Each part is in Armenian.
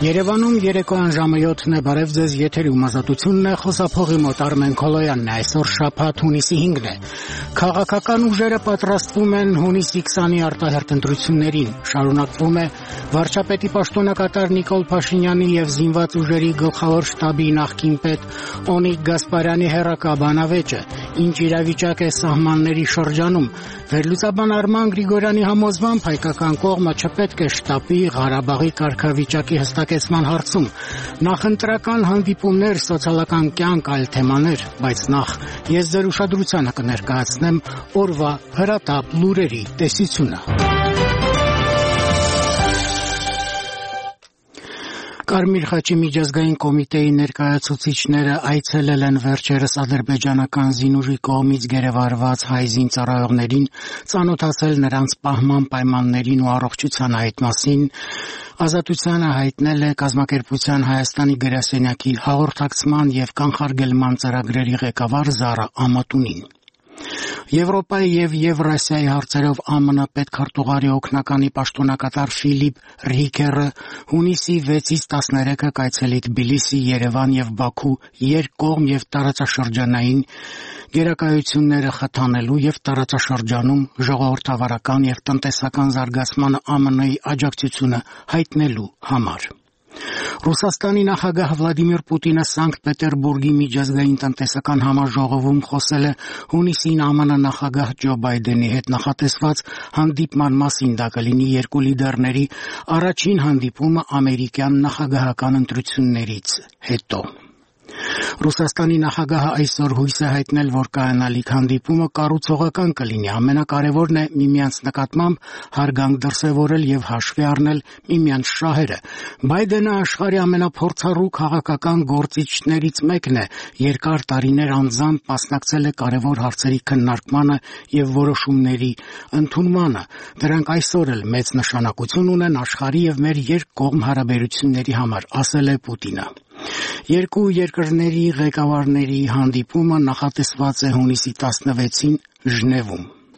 Երևանում երեկոյան ժամը 7-ն է, բարև ձեզ, եթերում ազատությունն է, խոսափողի մոտ Արմեն Քոլոյանն է, այսօր շաբաթ հունիսի 5-ն է։ Քաղաքական ուժերը պատրաստվում են հունիսի 20-ի արտահերթ ընտրություններին, շարունակվում է վարչապետի պաշտոնակատար Նիկոլ Փաշինյանի եւ զինված ուժերի գլխավոր շտաբի նախկին պետ Օնիկ Գասպարյանի հերակա բանավեճը, ինչ իրավիճակ է սահմանների շրջանում, վերլուծաբան Արման Գրիգորյանի համոզմամբ հայկական կողմը չպետք է շտապի Ղարաբաղի կարգավիճակի հստակեցման հարցում, նախընտրական հանդիպումներ, սոցիալական կյանք, այլ թեմաներ, բայց նախ ես ձեր ուշադրությանը կներկայացնեմ օրվա հրատապ լուրերի տեսությունը։ Կարմիր խաչի միջազգային կոմիտեի ներկայացուցիչները այցելել են վերջերս ադրբեջանական զինուժի կողմից գերեվարված հայ զինծառայողներին, ծանոթացել նրանց պահման պայմաններին ու առողջության այդ մասին, Ազատությանը հայտնել է կազմակերպության Հայաստանի գրասենյակի հաղորդակցման եւ կանխարգելման ծրագրերի ղեկավար Զարա Ամատունին։ Եվրոպայի եւ Եվրասիայի հարցերով ԱՄՆ պետքարտուղարի օգնականի պաշտոնակատար Ֆիլիպ Ռիքերը հունիսի 6-ից 13-ը կայցելի Թբիլիսի, Երևան եւ Բաքու երկկողմ եւ տարածաշրջանային գերակայությունները խթանելու եւ տարածաշրջանում ժողովրդավարական եւ տնտեսական զարգացմանը ԱՄՆ-ի աջակցությունը հայտնելու համար։ Ռուսաստանի նախագահ Վլադիմիր Պուտինը Սանկտ Պետերբուրգի միջազգային տնտեսական համաժողովում խոսել է հունիսին ԱՄՆ նախագահ Ջո Բայդենի հետ նախատեսված հանդիպման մասին, դա կլինի երկու լիդերների առաջին հանդիպումը ամերիկյան նախագահական ընտրություններից հետո։ Ռուսաստանի նախագահը այսօր հույս է հայտնել, որ կայանալիք հանդիպումը կառուցողական կլինի, ամենակարևորն է միմյանց նկատմամբ հարգանք դրսևորել եւ հաշվի առնել միմյանց շահերը։ Բայդենը աշխարհի ամենափորձառու քաղաքական գործիչներից մեկն է, երկար տարիներ անձամբ մասնակցել է կարևոր հարցերի քննարկմանը եւ որոշումների ընդունմանը։ Դրանք այսօր էլ մեծ նշանակություն ունեն աշխարհի եւ մեր երկկողմ հարաբերությունների համար, ասել է Պուտինը։ Երկու երկրների ղեկավարների հանդիպումը նախատեսված է հունիսի 16-ին Ժնևում։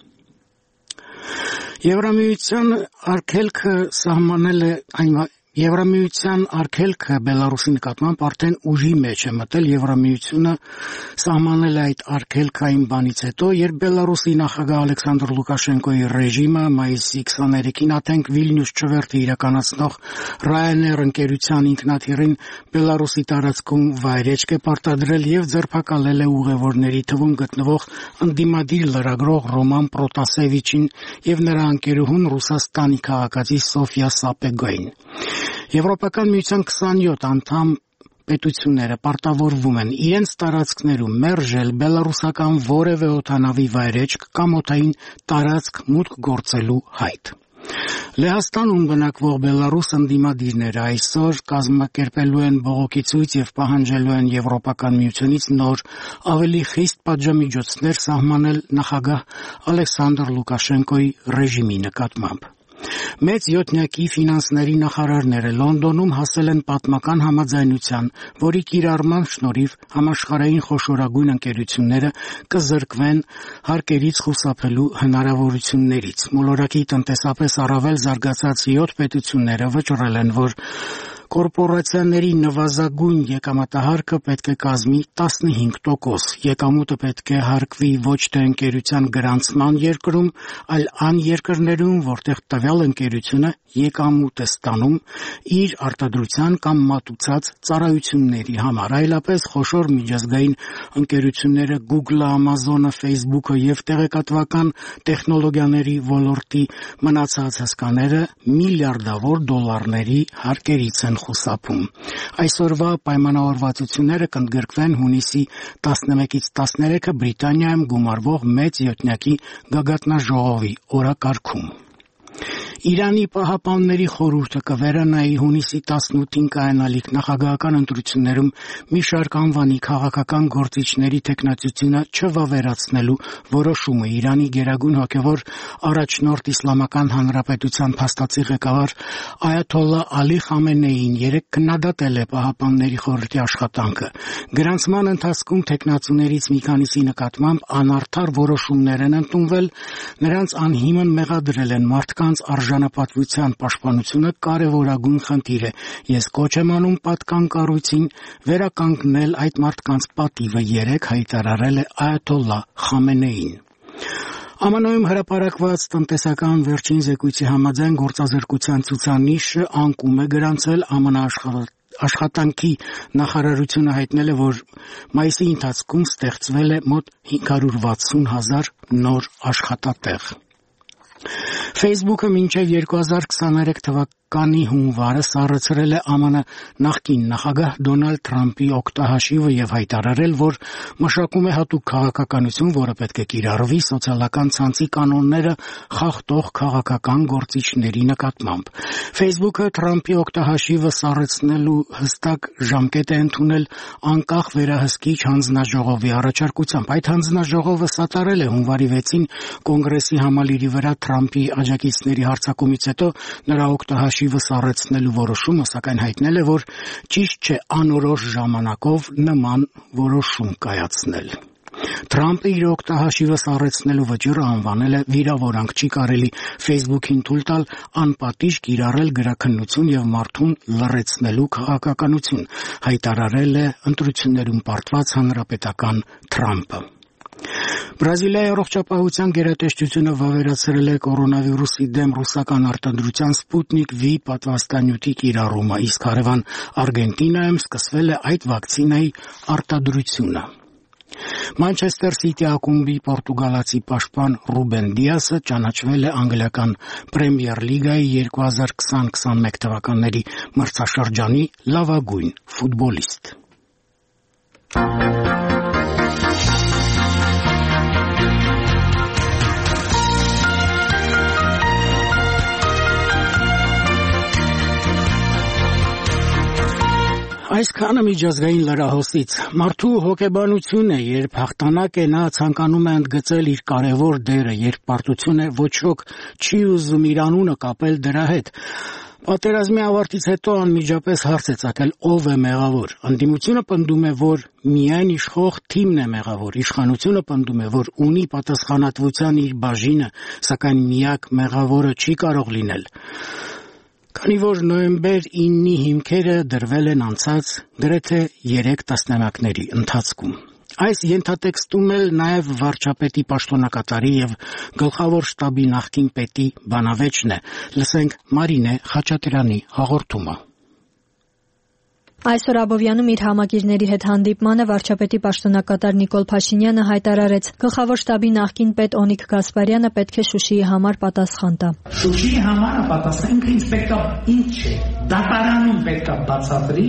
Եվրամիության արգելքը Բելարուսի նկատմամբ արդեն ուժի մեջ է մտել, Եվրամիությունը սահմանել է այդ արգելքային բանից հետո, երբ Բելարուսի նախագահ Ալեքսանդր Լուկաշենկոյի ռեժիմը մայիսի 23-ին Աթենք Վիլնյուս չվերթը իրականացնող Ryanair ընկերության ինքնաթիռին Բելարուսի տարածքում վայրեջք է պարտադրել եւ ձերբակալել է ուղևորների թվում գտնվող ընդդիմադիր լրագրող Ռոման Պրոտասևիչին եւ նրա ընկերուհուն Ռուսաստանի քաղաքացի Սոֆիա Սապեգոին։ Եվրոպական միության 27 անդամ պետությունները պարտավորվում են իրենց տարածքներում մերժել բելարուսական որևէ օդանավի վայրեջք կամ օդային տարածք մուտք գործելու հայտ։ Լեհաստանում բնակվող Բելարուս ընդդիմադիրները այսօր կազմակերպելու են բողոքի ցույց եւ պահանջելու են Եվրոպական միությունից նոր ավելի խիստ պատժամիջոցներ սահմանել նախագահ Ալեքսանդր Լուկաշենկոյի ռեժիմի նկատմամբ։ Մեծ յոթնյակի ֆինանսների նախարարները Լոնդոնում հասել են պատմական համաձայնության, որի կիրառման շնորհիվ համաշխարհային խոշորագույն ընկերությունները կզրկվեն հարկերից խուսափելու հնարավորություններից։ Մոլորակի տնտեսապես առավել զարգացած 7 պետությունները վճռել են, որ կորպորացիաների նվազագույն եկամտահարկը պետք է կազմի 15%, եկամուտը պետք է հարկվի ոչ թե ընկերության գրանցման երկրում, այլ այն երկրներում, որտեղ տվյալ ընկերությունը եկամուտ է ստանում իր արտադրության կամ մատուցած ծառայությունների համար։ Այլապես խոշոր միջազգային ընկերությունները Google-ը, Amazon-ը, Facebook-ը եւ տեղեկատվական տեխնոլոգիաների ոլորտի մնացած հսկաները միլիարդավոր դոլարների հարկերից են խուսափում։ Այսօրվա պայմանավորվածությունները կընդգրկվեն հունիսի 11-ից 13-ը Բրիտանիայում գումարվող մեծ յոթնյակի գագաթնաժողովի օրակարգում։ Իրանի Պահապանների խորհուրդը կվերանայի հունիսի 18-ին կայանալիք նախագահական ընտրություններում մի շարք անվանի քաղաքական գործիչների թեկնածությունը չվավերացնելու որոշումը Իրանի գերագույն հոգևոր առաջնորդ Իսլամական Հանրապետության փաստացի ղեկավար Այաթոլլա Ալի Խամենեին երեկ քննադատել է Պահապանների խորհրդի աշխատանքը։ Գրանցման ընթացքում թեկնածուներից մի քանիսի նկատմամբ անարդար որոշումներ են ընդունվել, նրանց անհիմն մեղադրել են մարդկանց արժանապատվության պաշտպանությունը կարևորագույն խնդիր է։ Ես կոչ եմ անում պատկան կառույցին վերականգնել այդ մարդկանց պատիվը, երեկ հայտարարել է այաթոլլա Խամենեին։ ԱՄՆ-ում հրապարակված տնտեսական վերջին զեկույցի համաձայն գործազրկության ցուցանիշը անկում է գրանցել ԱՄՆ աշխատանքի նախարարությունը հայտնել է, որ մայիսի ընթացքում ստեղծվել է մոտ 560,000 նոր աշխատատեղ։ Facebook-ը մինչև 2023 թվականի հունվարը սառեցրել է ԱՄՆ նախկին նախագահ Դոնալդ Թրամփի օգտահաշիվը եւ հայտարարել, որ մշակում է հատուկ քաղաքականություն, որը պետք է կիրառվի սոցիալական ցանցի կանոնները խախտող քաղաքական գործիչների նկատմամբ։ Facebook-ը Թրամփի օգտահաշիվը սառեցնելու հստակ ժամկետ է ընդունել անկախ վերահսկիչ հանձնաժողովի առաջարկությամբ։ Այդ հանձնաժողովը սատարել է հունվարի 6-ին կոնգրեսի համալիրի վրա Թրամփի աջակիցների հարձակումից հետո նրա օգտահաշիվը սառեցնելու որոշումը, սակայն հայտնել է, որ ճիշտ չէ անորոշ ժամանակով նման որոշում կայացնել։ Թրամփը իր օգտահաշիվը սառեցնելու վճիռը անվանել է վիրավորանք, չի կարելի Facebook-ին թույլ տալ անպատիժ կիրառել գրաքննություն եւ մարդուն լռեցնելու քաղաքականություն, հայտարարել է ընտրություններում պարտված հանրապետական Թրամփը։ Բրազիլիայի առողջապահության գերատեսչությունը վավերացրել է կորոնավիրուսի դեմ ռուսական արտադրության Սպուտնիկ V պատվաստանյութի կիրառումը, իսկ հարևան Արգենտինայում սկսվել է այդ վակցինայի արտադրությունը։ Մանչեսթեր Սիթի ակումբի պորտուգալացի պաշտպան Ռուբեն Դիասը ճանաչվել է անգլիական Պրեմիեր լիգայի 2020-21 թվականների մրցաշրջանի լավագույն ֆուտբոլիստ։ Այսքանը միջազգային լրահոսից։ Մարդու հոգեբանություն է, երբ հաղթանակ է, նա ցանկանում է ընդգծել իր կարևոր դերը, երբ պարտություն է, ոչ ոք չի ուզում իր անունը կապել դրա հետ։ Պատերազմի ավարտից հետո անմիջապես հարց է ծագել, ով է մեղավոր։ Ընդդիմությունը պնդում է, որ միայն իշխող թիմն է մեղավոր։ Իշխանությունը պնդում է, որ ունի պատասխանատվության իր բաժինը, սակայն միակ մեղավորը չի կարող լինել։ Քանի որ նոյեմբեր 9-ի հիմքերը դրվել են անցած գրեթե 3 տասնամյակների ընթացքում։ Այս ենթատեքստում էլ նաև վարչապետի պաշտոնակատարի եւ գլխավոր շտաբի նախկին պետի բանավեճն է։ Լսենք Մարինե Խաչատրյանի հաղորդումը։ Այսօր Աբովյանում իր համակիրների հետ հանդիպմանը վարչապետի պաշտոնակատար Նիկոլ Փաշինյանը հայտարարեց. գլխավոր շտաբի նախկին պետ Օնիկ Գասպարյանը պետք է Շուշիի համար պատասխան տա։ Շուշիի համար պատասխանը ինձ պետք է ինչ է, դատարանում պետք է բացատրի,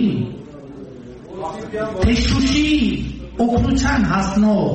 թե Շուշիի օգնության հասնող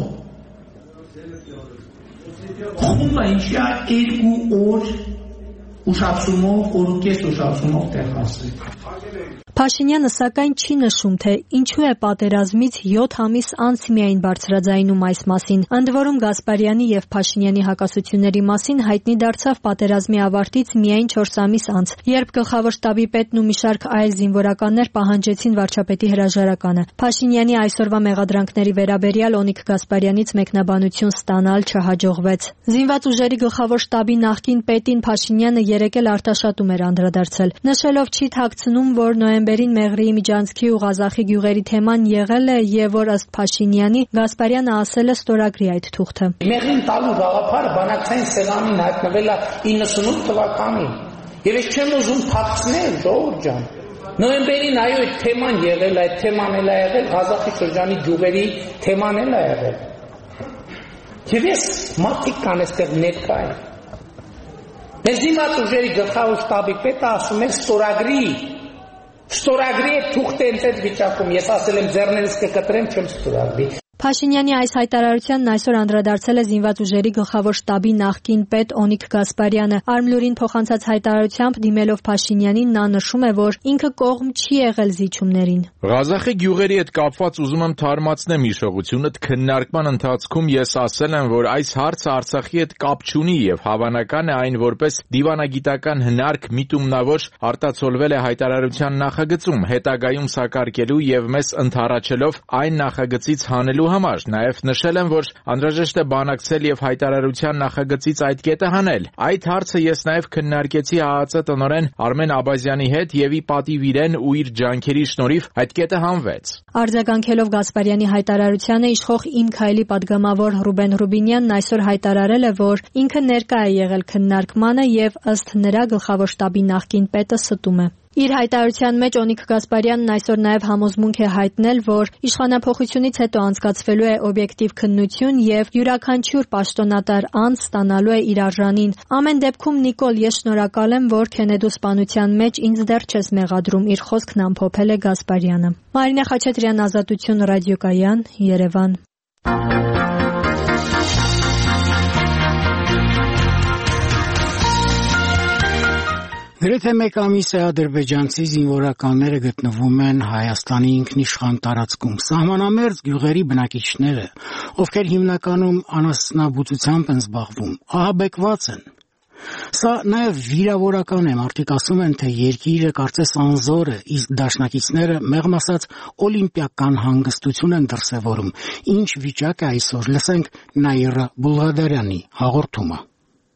խումբը ինչի է 2 օր ուշացումով, օրուկես ուշացումով տեղ հասել։ Փաշինյանը սակայն չի նշում, թե ինչու է պատերազմից 7 ամիս անց միայն բարձրաձայնում այս մասին։ Ընդ որում Գասպարյանի եւ Փաշինյանի հակասությունների մասին հայտնի դարձավ պատերազմի ավարտից միայն 4 ամիս անց, երբ գլխավոր շտաբի պետն ու մի շարք այլ զինվորականներ պահանջեցին վարչապետի հրաժարականը։ Փաշինյանի այսօրվա մեղադրանքների վերաբերյալ Օնիկ Գասպարյանից մեկնաբանություն ստանալ չհաջողվեց։ Զինված ուժերի գլխավոր շտաբի նախկին պետին Փաշինյանը երեկ էլ արտաշատում էր անդրադարձել, նշելով չի թաքցնում, որ նոյեմբերին Մեղրիի Միջանցքի ու Ղազախի գյուղերի թեման եղել է եւ որ ըստ Փաշինյանի Գասպարյանը ասել է ստորագրի այդ թուղթը։ Մեղրին տալու գաղափարը բանակցային սեղանին հայտնվել է 98 թվականին։ Եվ ես չեմ ուզում թաքցնել, ժողովուրդ ջան։ Նոյեմբերին այո այդ թեման եղել, այդ թեման էլ է եղել, Ղազախի շրջանի գյուղերի թեման էլ է եղել։ Եվ ես մարդիկ կան այստեղ ներկա են։ Մեր զինված ուժերի գլխավոր շտաբի պետը ասում է ստորագրի այդ թուղթը այդ վիճակում, ես ասել եմ ձեռներս կկտրեմ, չեմ ստորագրի։ Փաշինյանի այս հայտարարությանն այսօր անդրադարձել է զինված ուժերի գլխավոր շտաբի նախկին պետ Օնիկ Գասպարյանը։ Արմլուրին փոխանցած հայտարարությամբ դիմելով Փաշինյանին նա նշում է, որ ինքը կողմ չի եղել զիջումներին։ Ղազախի գյուղերի հետ կապված ուզում եմ թարմացնեմ հիշողությունդ, քննարկման ընթացքում ես ասել եմ, որ այս հարցը Արցախի հետ կապ չունի եւ հավանական է այն որպես դիվանագիտական հնարք միտումնավոր արտացոլվել է հայտարարության նախագծում, հետագայում սակարկելու եւ մեզ ընդառաջելով այն նախագծից հանելու համար։ Նաև նշել եմ, որ անհրաժեշտ է բանակցել եւ հայտարարության նախագծից այդ կետը հանել։ Այդ հարցը ես նաև քննարկեցի ԱԱԾ տնօրեն Արմեն Աբազյանի հետ եւ ի պատիվ իրեն ու իր ջանքերի շնորհիվ այդ կետը հանվեց։ Արձագանքելով Գասպարյանի հայտարարությանը իշխող Իմ քայլի պատգամավոր Ռուբեն Ռուբինյանն այսօր հայտարարել է, որ ինքը ներկա է եղել քննարկմանը եւ ըստ նրա գլխավոր շտաբի նախկին պետը ստում է։ Իր հայտարարության մեջ Օնիկ Գասպարյանն այսօր նաև համոզմունք է հայտնել, որ իշխանափոխությունից հետո անցկացվելու է օբյեկտիվ քննություն եւ յուրաքանչյուր պաշտոնատար անձ ստանալու է իր արժանին։ Ամեն դեպքում Նիկոլ, ես շնորհակալ եմ, որ Քենեդու սպանության մեջ ինձ դեռ չես մեղադրում, իր խոսքն ամփոփել է Գասպարյանը։ Մարինե Խաչատրյան, Ազատություն ռադիոկայան, Երևան։ Գրեթե մեկ ամիս է ադրբեջանցի զինվորականները գտնվում են Հայաստանի ինքնիշխան տարածքում։ Սահմանամերձ գյուղերի բնակիչները, ովքեր հիմնականում անասնաբուծությամբ են զբաղվում, ահաբեկված են։ Սա նաև վիրավորական է, մարդիկ ասում են, թե երկիրը կարծես անզոր է, իսկ դաշնակիցները մեղմ ասած օլիմպիական հանգստություն են դրսևորում։ Ինչ վիճակ է այսօր, լսենք Նաիրա Բուլղադարյանի հաղորդումը։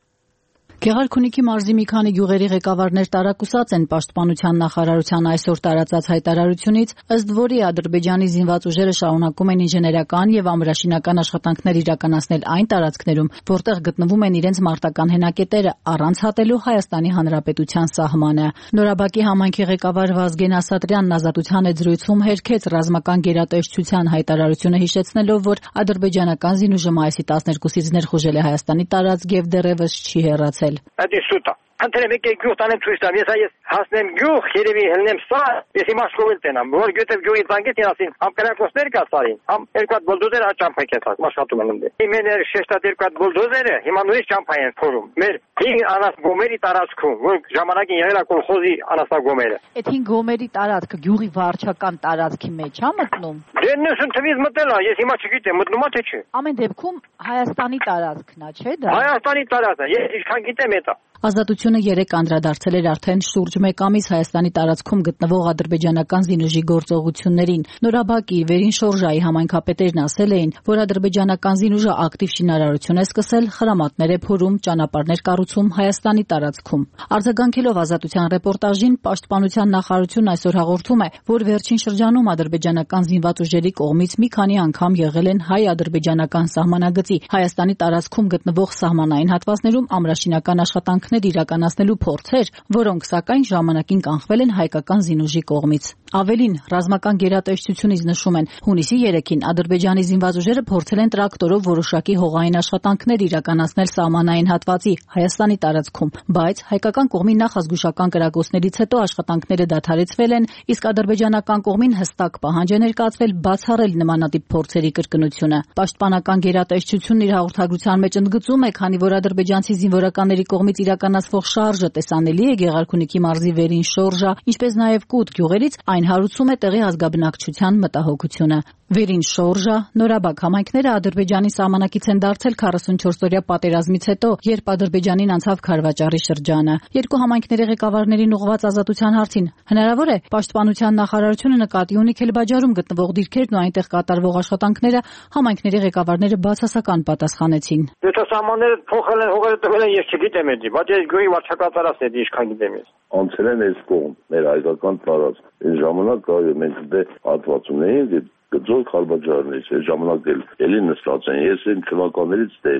Գեղարքունիքի մարզի մի քանի գյուղերի ղեկավարներ տարակուսած են պաշտպանության նախարարության այսօր տարածած հայտարարությունից, ըստ որի Ադրբեջանի զինված ուժերը շարունակում են ինժեներական եւ ամրաշինական աշխատանքներ իրականացնել այն տարածքներում, որտեղ գտնվում են իրենց մարտական հենակետերը, առանց հատելու Հայաստանի Հանրապետության սահմանը։ Նորաբակի համայնքի ղեկավար Վազգեն Ասատրյանն Ազատության զրույցում հերքեց ռազմական գերատեսչության հայտարարությունը, հիշեցնելով, որ ադրբեջանական զինուժը մայիսի 12-ից ներխուժել է Հայաստանի տարածք եւ դեռևս չի հեռացել։ Այդ սուտա Անտերեմ եկեք գյուղ տանեմ ցույց տամ, ես հասնեմ գյուղ, երևի հելնեմ սա, ես իմ աշխովել տենամ, որ գյուտև գյուղի ծանգեց ասին, համ կրակոցներ կասարին, համ երկու հատ բուլդոզեր աճամփայ կեցած, աշխատում են ընդ։ Իմ շեշտատ երկու հատ բուլդոզերը հիմա նույնիսկ ճամփայ են փորում։ Մեր 5 անաս գոմերի տարածքում, որ ժամանակին եղել է կոլխոզի անասագոմերը։ Այդ 5 գոմերի տարածքը գյուղի վարչական տարածքի մեջ է մտնում։ Դե 90 թվից մտել է, ես հիմա չգիտեմ, մտնում է թե չէ։ Ամեն դեպքում Հայաստանի տարածքն է, չէ՞ դա։ Հայաստանի տարածքը, ես ինչքան գիտեմ դա։ Ազատությունը 3 անդրադարձել էր արդեն շուրջ 1 ամիս Հայաստանի տարածքում գտնվող ադրբեջանական զինուժի գործողություններին։ Նորաբակի Վերին Շորժայի համայնքապետերն ասել էին, որ ադրբեջանական զինուժը ակտիվ շինարարություն է սկսել, խրամատներ է փորում, ճանապարհներ կառուցում Հայաստանի տարածքում։ Արձագանքելով Ազատության ռեպորտաժին, Պաշտպանության նախարարությունն այսօր հաղորդում է, որ վերջին շրջանում ադրբեջանական զինված ուժերի կողմից մի քանի անգամ եղել են հայ-ադրբեջանական սահմանագծի Հայաստանի տարածքում գտնվող սահմանային հատվածներում ամրաշինական աշխատանք իրականացնելու փորձեր, որոնք սակայն ժամանակին կանխվել են հայկական զինուժի կողմից։ Ավելին, ռազմական գերատեսչությունից նշում են, հունիսի 3-ին Ադրբեջանի զինված ուժերը փորձել են տրակտորով որոշակի հողային աշխատանքներ իրականացնել սահմանային հատվածի Հայաստանի տարածքում, բայց հայկական կողմի նախազգուշական կրակոցներից հետո աշխատանքները դադարեցվել են, իսկ ադրբեջանական կողմին հստակ պահանջ է ներկայացվել բացառել նմանատիպ փորձերի կրկնությունը։ Պաշտպանական գերատեսչությունն իր հաղորդագրության մեջ ընդգծում է, քանի որ ադրբեջանցի զինվորականների կողմից իրականացվող շարժը տեսանելի է Գեղարքունիքի մարզի Վերին Շորժա, ինչպես նաև Կուտ գյուղերից, այն հարուցում է տեղի ազգաբնակչության մտահոգությունը։ Վերին Շորժա, Նորաբակ համայնքները Ադրբեջանի սահմանակից են դարձել 44-օրյա պատերազմից հետո, երբ Ադրբեջանին անցավ քարվաճառի շրջանը։ Երկու համայնքների ղեկավարներին ուղղված ազատության հարցին հնարավոր է Պաշտպանության նախարարությունը նկատի ունի Քելբաջարում գտնվող դիրքերն ու այնտեղ կատարվող աշխատանքները, համայնքների ղեկավարները բացասական պատասխանեցին։ Եթե սահմանները փոխել են, հողերը տվել են, ես չգիտեմ էդի, բայց ես գյուղի վարչական տարածքն էդի ինչքան գիտեմ ես։ Անցել են այս կողմ, մեր հայկական տարածք։ Այս ժամանակ մենք դե հատված ունեինք գծող Քարբաջարներից, այս ժամանակ էլի նստած են։ Ես այն թվականներից դեմ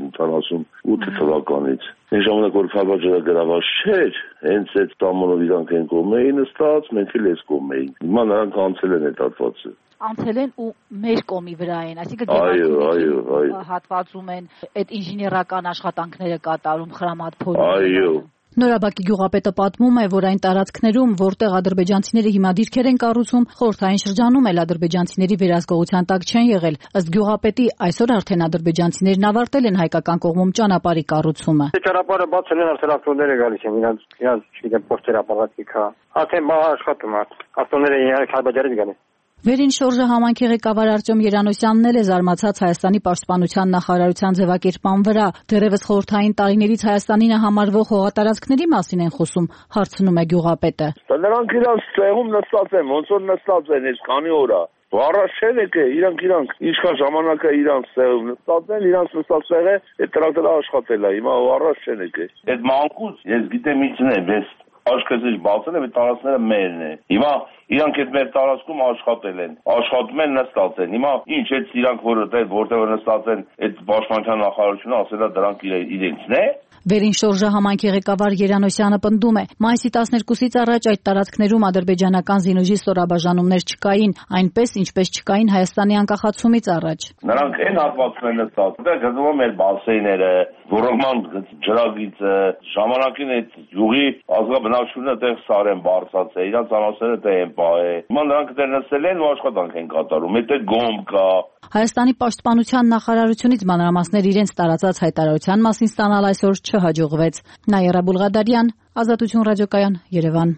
78 թվականից։ Այն ժամանակ որ Քարբաջարը գրաված չէր, հենց այդ տամոնով իրանք են կողմ էին նստած, մենք էլ այս կողմ էինք։ Հիմա նրանք անցել են այդ հատվածը։ Անցել են ու մեր կողմի վրա են, այսինքն հատվածում են այդ ինժեներական աշխատանքները կատարում, խրամատ փորում։ Այո։ Նորաբակի գյուղապետը պատմում է, որ այն տարածքներում, որտեղ ադրբեջանցիները հիմա դիրքեր են կառուցում, խորհրդային շրջանում էլ ադրբեջանցիների վերահսկողության տակ չեն եղել։ Ըստ գյուղապետի, այսօր արդեն ադրբեջանցիներն ավարտել են հայկական կողմում ճանապարհի կառուցումը։ Ճանապարհը բացել են, արդեն ավտոները գալիս են, իրանց չգիտեմ, պոստերապարատի կա։ Արդեն աշխատում է, ավտոները Քարբաջարից գալիս։ Վերին Շորժը համայնքի ղեկավար Արտյոմ Երանոսյանն էլ է զարմացած Հայաստանի պաշտպանության նախարարության ձևակերպման վրա։ Դեռևս խորհրդային տարիներից Հայաստանին համարվող հողատարածքների մասին են խոսում, հարցնում է գյուղապետը։ Նրանք իրանց տեղում նստած են, ոնց որ նստած են այս քանի օր է։ Առաջ չեն եկել, իրանք ինչքան ժամանակ է իրանք սեղում նստածեն, իրանք նստած սեղը այդ տրակտորը աշխատել է, հիմա առաջ չեն եկել։ Այդ մանկուց ես գիտեմ ինչն է, ես աշխեցի բացել եմ, այդ տարածքները մերն է։ Հիմա իրանք այդ մեր տարածքում աշխատել են, աշխատում են նստած են։ Հիմա ինչ այդ իրանք որտեղ նստած են, այդ պաշտպանության նախարարությունը ասել է դրանք իրենցն է։ Վերին շորժը համայնքի ղեկավար Երանոսյանը պնդում է, մայիսի 12-ից առաջ այդ տարածքներում ադրբեջանական զինուժի ստորաբաժանումներ չկային, այնպես ինչպես չկային Հայաստանի անկախացումից առաջ։ Նրանք այն հատվածում են նստած, դա գտնվում էր բասեյները, ռոռոկման ջրագիծը, ժամանակին այդ յուղի ազգաբնակչությունը այդտեղ սարեն բարձած է, իրանց անասերը դե են պահե։ Հիմա նրանք դեռ նստել են ու աշխատանք են կատարում, այդտեղ գոմ կա։ Հայաստանի պաշտպանության նախարարությունից մանրամասներ իրենց տարածած հայտարարության մասին ստանալ այսօր չհաջողվեց։ Նաիրա Բուլղադարյան, Ազատություն ռադիոկայան, Երևան։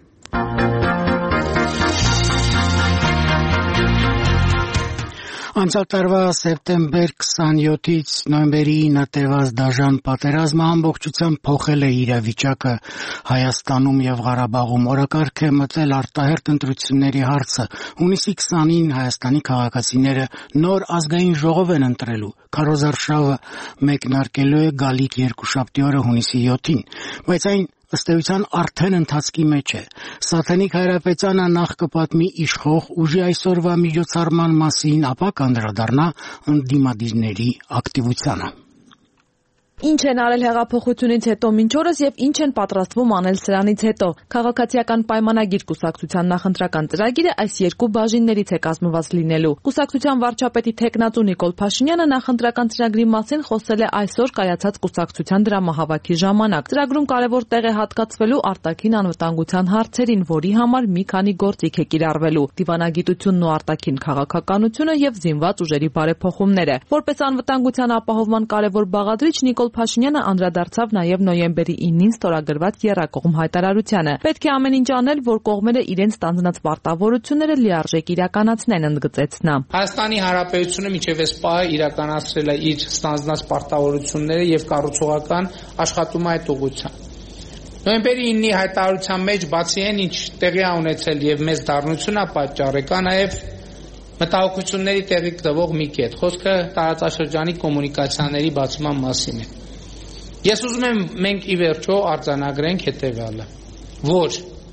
Անցյալ տարվա սեպտեմբեր 27-ից նոյեմբերի 9-ը տևած դաժան պատերազմը ամբողջությամբ փոխել է իրավիճակը Հայաստանում եւ Ղարաբաղում։ Օրակարգ է մտել արտահերթ ընտրությունների հարցը։ Հունիսի 20-ին Հայաստանի քաղաքացիները նոր ազգային ժողով են ընտրելու։ Քարոզարշավը մեկնարկելու է գալիք երկուշաբթի օրը հունիսի 7-ին, բայց այն ըստ էության արդեն ընթացքի մեջ է։ Սաթենիկ Հայրապետյանը նախ կպատմի իշխող ուժի այսօրվա միջոցառման մասին, ապա կանդրադառնա ընդդիմադիրների ակտիվությանը։ Ինչ են արել հեղափոխությունից հետո մինչ օրս եւ ինչ են պատրաստվում անել սրանից հետո։ Քաղաքացիական պայմանագիր կուսակցության նախընտրական ծրագիրը այս երկու բաժիններից է կազմված լինելու։ Կուսակցության վարչապետի թեկնածու Նիկոլ Փաշինյանը նախընտրական ծրագրի մասին խոսել է այսօր կայացած կուսակցության դրամահավաքի ժամանակ։ Ծրագրում կարևոր տեղ է հատկացվելու արտաքին անվտանգության հարցերին, որի համար մի քանի գործիք է կիրառվելու՝ դիվանագիտությունն ու արտաքին քաղաքականությունը եւ զինված ուժերի բարեփոխումները։ Որպես անվտանգության ապահովման կարևոր բաղադրիչ Նիկոլ Փաշինյանը անդրադարձավ նաև նոյեմբերի 9-ին ստորագրված եռակողմ հայտարարությանը։ Պետք է ամեն ինչ անել, որ կողմերը իրենց ստանձնած պարտավորությունները լիարժեք իրականացնեն, ընդգծեց նա։ Հայաստանի Հանրապետությունը մինչև այս պահը իրականացրել է իր ստանձնած պարտավորությունները եւ կառուցողական աշխատում է այդ ուղղությամբ։ Նոյեմբերի 9-ի հայտարարության մեջ բացի այն, ինչ տեղի է ունեցել եւ մեծ դառնություն է պատճառել, կա նաեւ մտահոգությունների տեղի տվող մի կետ։ Խոսքը տարածաշրջանի կոմունիկացիաների բացման մասին է։ Ես ուզում եմ մենք ի վերջո արձանագրենք հետևյալը, որ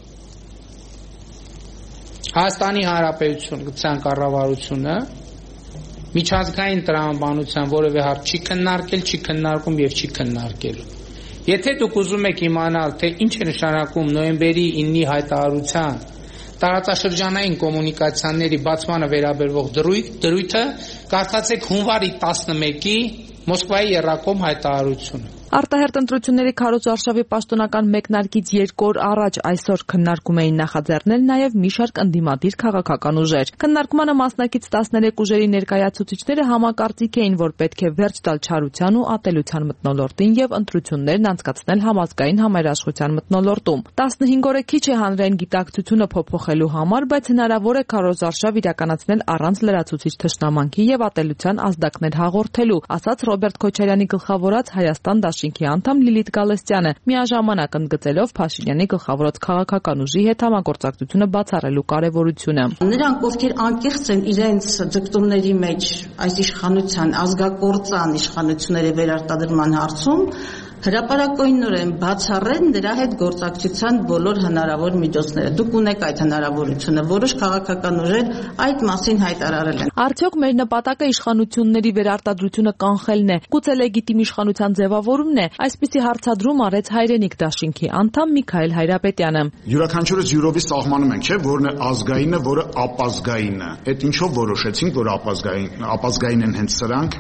Հայաստանի Հանրապետության կառավարությունը միջազգային տրամաբանության որևէ հարց չի քննարկել, չի քննարկում եւ չի քննարկելու։ Եթե դուք ուզում եք իմանալ, թե ինչ է նշանակում նոյեմբերի 9-ի հայտարարության տարածաշրջանային կոմունիկացիաների բացմանը վերաբերող դրույթը, կարդացեք հունվարի 11-ի Մոսկվայի եռակողմ հայտարարությունը։ Արտահերթ ընտրությունների քարոզարշավի պաշտոնական մեկնարկից 2 օր առաջ այսօր քննարկում էին նախաձեռնել նաև մի շարք ընդդիմադիր քաղաքական ուժեր։ Քննարկմանը մասնակից 13 ուժերի ներկայացուցիչները համակարծիք էին, որ պետք է վերջ տալ չարության ու ատելության մթնոլորտին եւ ընտրություններն անցկացնել համազգային համերաշխության մթնոլորտում։ 15 օրը քիչ է հանրային գիտակցությունը փոփոխելու համար, բայց հնարավոր է քարոզարշավ իրականացնել առանց լրացուցիչ թշնամանքի եւ ատելության ազդակներ հաղորդելու, ասաց Ռոբերտ Քոչարյանի գլխավորած Հայաստան դաշինքի անդամ Լիլիթ Գալստյանը, միաժամանակ ընդգծելով Փաշինյանի գլխավորած քաղաքական ուժի հետ համագործակցությունը բացառելու կարևորությունը։ Նրանք, ովքեր անկեղծ են իրենց ձգտումների մեջ այս իշխանության ազգակործան իշխանությունների վերարտադրման հարցում, հրապարակայնորեն բացառեն նրա հետ գործակցության բոլոր հնարավոր միջոցները։ Դուք ունեք այդ հնարավորությունը, որոշ քաղաքական ուժեր այդ մասին հայտարարել են։ Արդյոք մեր նպատակը իշխանությունների վերարտադրությունը կանխելն է, գուցե լեգիտիմ իշխանության ձևավորումն է, այսպիսի հարցադրում արեց Հայրենիք դաշինքի անդամ Միքայել Հայրապետյանը։ Յուրաքանչյուրս յուրովի սահմանում ենք, չէ՞, որն է ազգայինը, որը ապազգայինը։ Այդ ինչով որոշեցինք, որ ապազգային են հենց սրանք։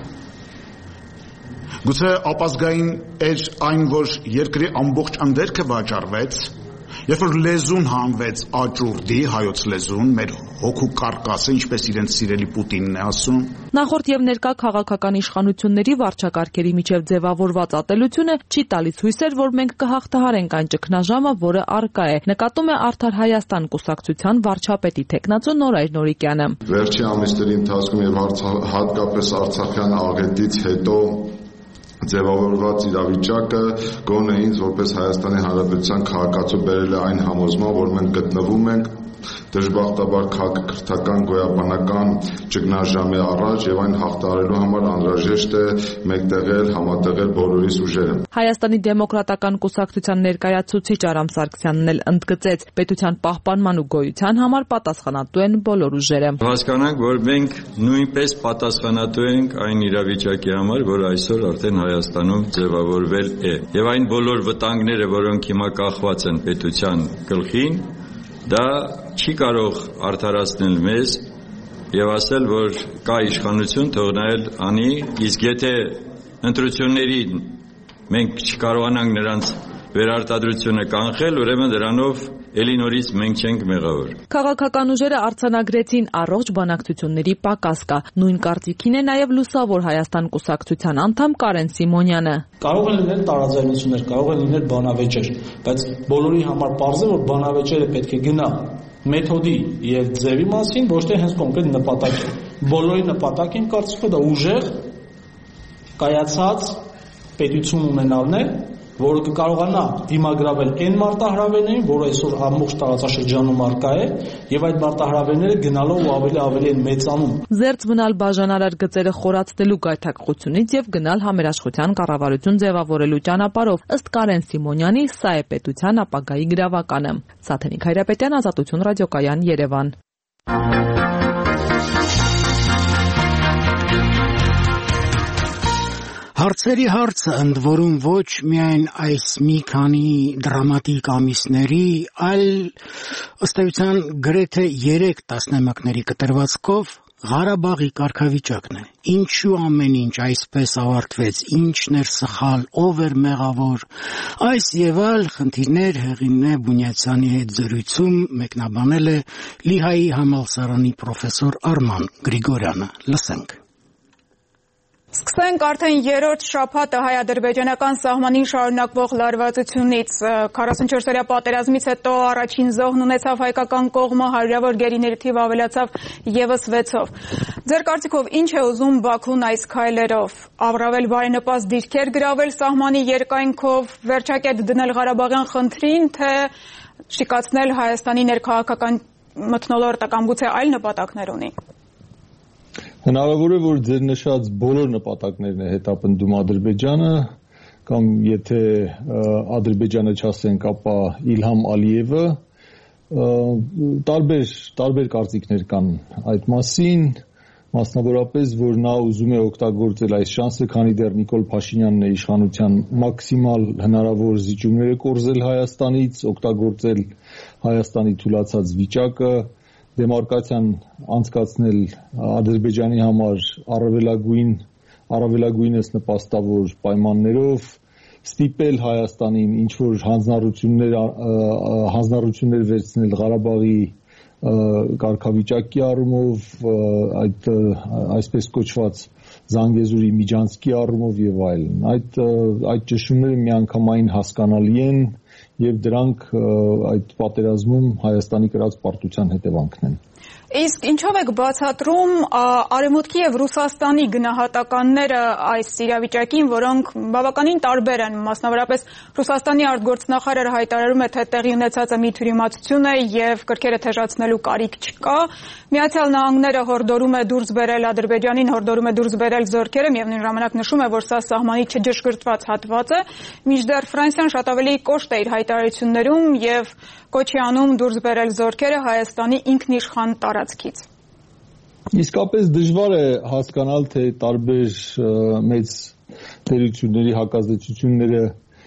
Գուցե ապազգային էր այն, որ երկրի ամբողջ անդերքը վաճառվեց, երբ որ լեզուն հանվեց աճուրդի, հայոց լեզուն, մեր հոգու կարկասը, ինչպես իրենց սիրելի Պուտինն է ասում։ Նախորդ եւ ներկա քաղաքական իշխանությունների վարչակարգերի միջև ձևավորված ատելությունը չի տալիս հույսեր, որ մենք կհաղթահարենք այն ճգնաժամը, որը առկա է, նկատում է Արդար Հայաստան կուսակցության վարչապետի թեկնածու Նորայր Նորիկյանը։ Վերջին ամիսների ընթացքում եւ հատկապես Արցախյան աղետից հետո ձևավորված իրավիճակը գոնե ինձ որպես Հայաստանի Հանրապետության քաղաքացու բերել է այն համոզման, որ մենք գտնվում ենք դժբախտաբար քաղաքական գոյաբանական ճգնաժամի առաջ եւ այն հաղթահարելու համար անհրաժեշտ է մեկտեղել, համատեղել բոլորիս ուժերը։ Հայաստանի դեմոկրատական կուսակցության ներկայացուցիչ Արամ Սարգսյանն էլ ընդգծեց, պետության պահպանման ու գոյության համար պատասխանատու են բոլոր ուժերը։ Հասկանանք, որ մենք նույնպես պատասխանատու ենք այն իրավիճակի համար, որ այսօր արդեն Հայաստանում ձևավորվել է։ Եվ այն բոլոր վտանգները, որոնք հիմա կախված են պետության գլխին, դա չի կարող արդարացնել մեզ եւ ասել, որ կա իշխանություն, թող նա էլ անի, իսկ եթե ընտրություններին մենք չկարողանանք նրանց վերարտադրությունը կանխել, ուրեմն դրանով էլի նորից մենք չենք մեղավոր։ Քաղաքական ուժերը արձանագրեցին առողջ բանակցությունների պակաս կա։ Նույն կարծիքին է նաև Լուսավոր Հայաստան կուսակցության անդամ Կարեն Սիմոնյանը։ Կարող են լինել տարաձայնություններ, կարող են լինել բանավեճեր, բայց բոլորի համար պարզ է, որ բանավեճերը պետք է գնա մեթոդի եւ ձևի մասին, ոչ թե հենց կոնկրետ նպատակի։ Բոլորի նպատակին կարծիքով դա ուժեղ կայացած պետություն ունենալն է, որը կկարողանա դիմագրավել այն մարտահրավերներին, որը այսօր ամբողջ տարածաշրջանում արկա է, եւ այդ մարտահրավերները գնալով ու ավելի են մեծանում։ Զերծ մնալ բաժանարար գծերը խորացնելու գայթակղությունից եւ գնալ համերաշխության կառավարություն ձևավորելու ճանապարհով, ըստ Կարեն Սիմոնյանի, սա է պետության ապագայի գրավականը։ Սաթենիկ Հայրապետյան, Ազատություն ռադիոկայան, Երևան։ Հարցերի հարցը ընդ որում ոչ միայն այս մի քանի դրամատիկ ամիսների, այլ ըստ էության գրեթե 3 տասնամյակների կտրվածքով Ղարաբաղի կարգավիճակն է։ Ինչու ամեն ինչ այսպես ավարտվեց, ինչն էր սխալ, ով էր մեղավոր, այս եւ այլ խնդիրներ Հեղինե Բունյացյանի հետ զրույցում մեկնաբանել է Լիհայի համալսարանի պրոֆեսոր Արման Գրիգորյանը։ Լսենք։ Սկսենք արդեն երրորդ շաբաթը հայ-ադրբեջանական սահմանին շարունակվող լարվածությունից։ 44-օրյա պատերազմից հետո առաջին զոհն ունեցավ հայկական կողմը, հարյուրավոր գերիների թիվը ավելացավ ևս 6-ով։ Ձեր կարծիքով ինչ է ուզում Բաքուն այս քայլերով։ Առավել բարենպաստ դիրքեր գրավել սահմանի երկայնքով, վերջակետ դնել Ղարաբաղյան խնդրին, թե շիկացնել Հայաստանի ներքաղաքական մթնոլորտը կամ գուցե այլ նպատակներ ունի։ Հնարավոր է, որ ձեր նշած բոլոր նպատակներն է հետապնդում Ադրբեջանը, կամ եթե Ադրբեջանը չասենք, ապա Իլհամ Ալիևը, տարբեր կարծիքներ կան այդ մասին, մասնավորապես, որ նա ուզում է օգտագործել այս շանսը, քանի դեռ Նիկոլ Փաշինյանն է իշխանության մաքսիմալ հնարավոր զիջումները կորզել Հայաստանից, օգտագործել Հայաստանի թուլացած վիճակը, դեմարկացիան անցկացնել Ադրբեջանի համար առավելագույնս նպաստավոր պայմաններով, ստիպել Հայաստանին ինչ-որ հանձնառություններ վերցնել Ղարաբաղի կարգավիճակի առումով, այդ այսպես կոչված Զանգեզուրի միջանցքի առումով եւ այլն։ Այդ ճնշումները միանգամայն հասկանալի են եւ դրանք այդ պատերազմում Հայաստանի կրած պարտության հետևանքն են։ Իսկ ինչով եք բացատրում Արևմուտքի եւ Ռուսաստանի գնահատականները այս իրավիճակին, որոնք բավականին տարբեր են, մասնավորապես Ռուսաստանի արտգործնախարարը հայտարարում է, թե տեղի ունեցածը մի թյուրիմացություն է եւ կրքերը թեժացնելու կարիք չկա։ Միացյալ Նահանգները հորդորում է դուրս բերել Ադրբեջանին, հորդորում է դուրս բերել զորքերը, միևնույն ժամանակ նշում է, որ սա սահմանի չճշգրտված հատված է, մինչդեռ Ֆրանսիան շատ ավելի կոշտ է իր հայտարարություններում եւ կոչի անում դուրս բերել զորքերը Հայաստանի ինքնիշխան տարածքից։ Իսկապես դժվար է հասկանալ, թե տարբեր մեծ տերությունների հակազդեցությունները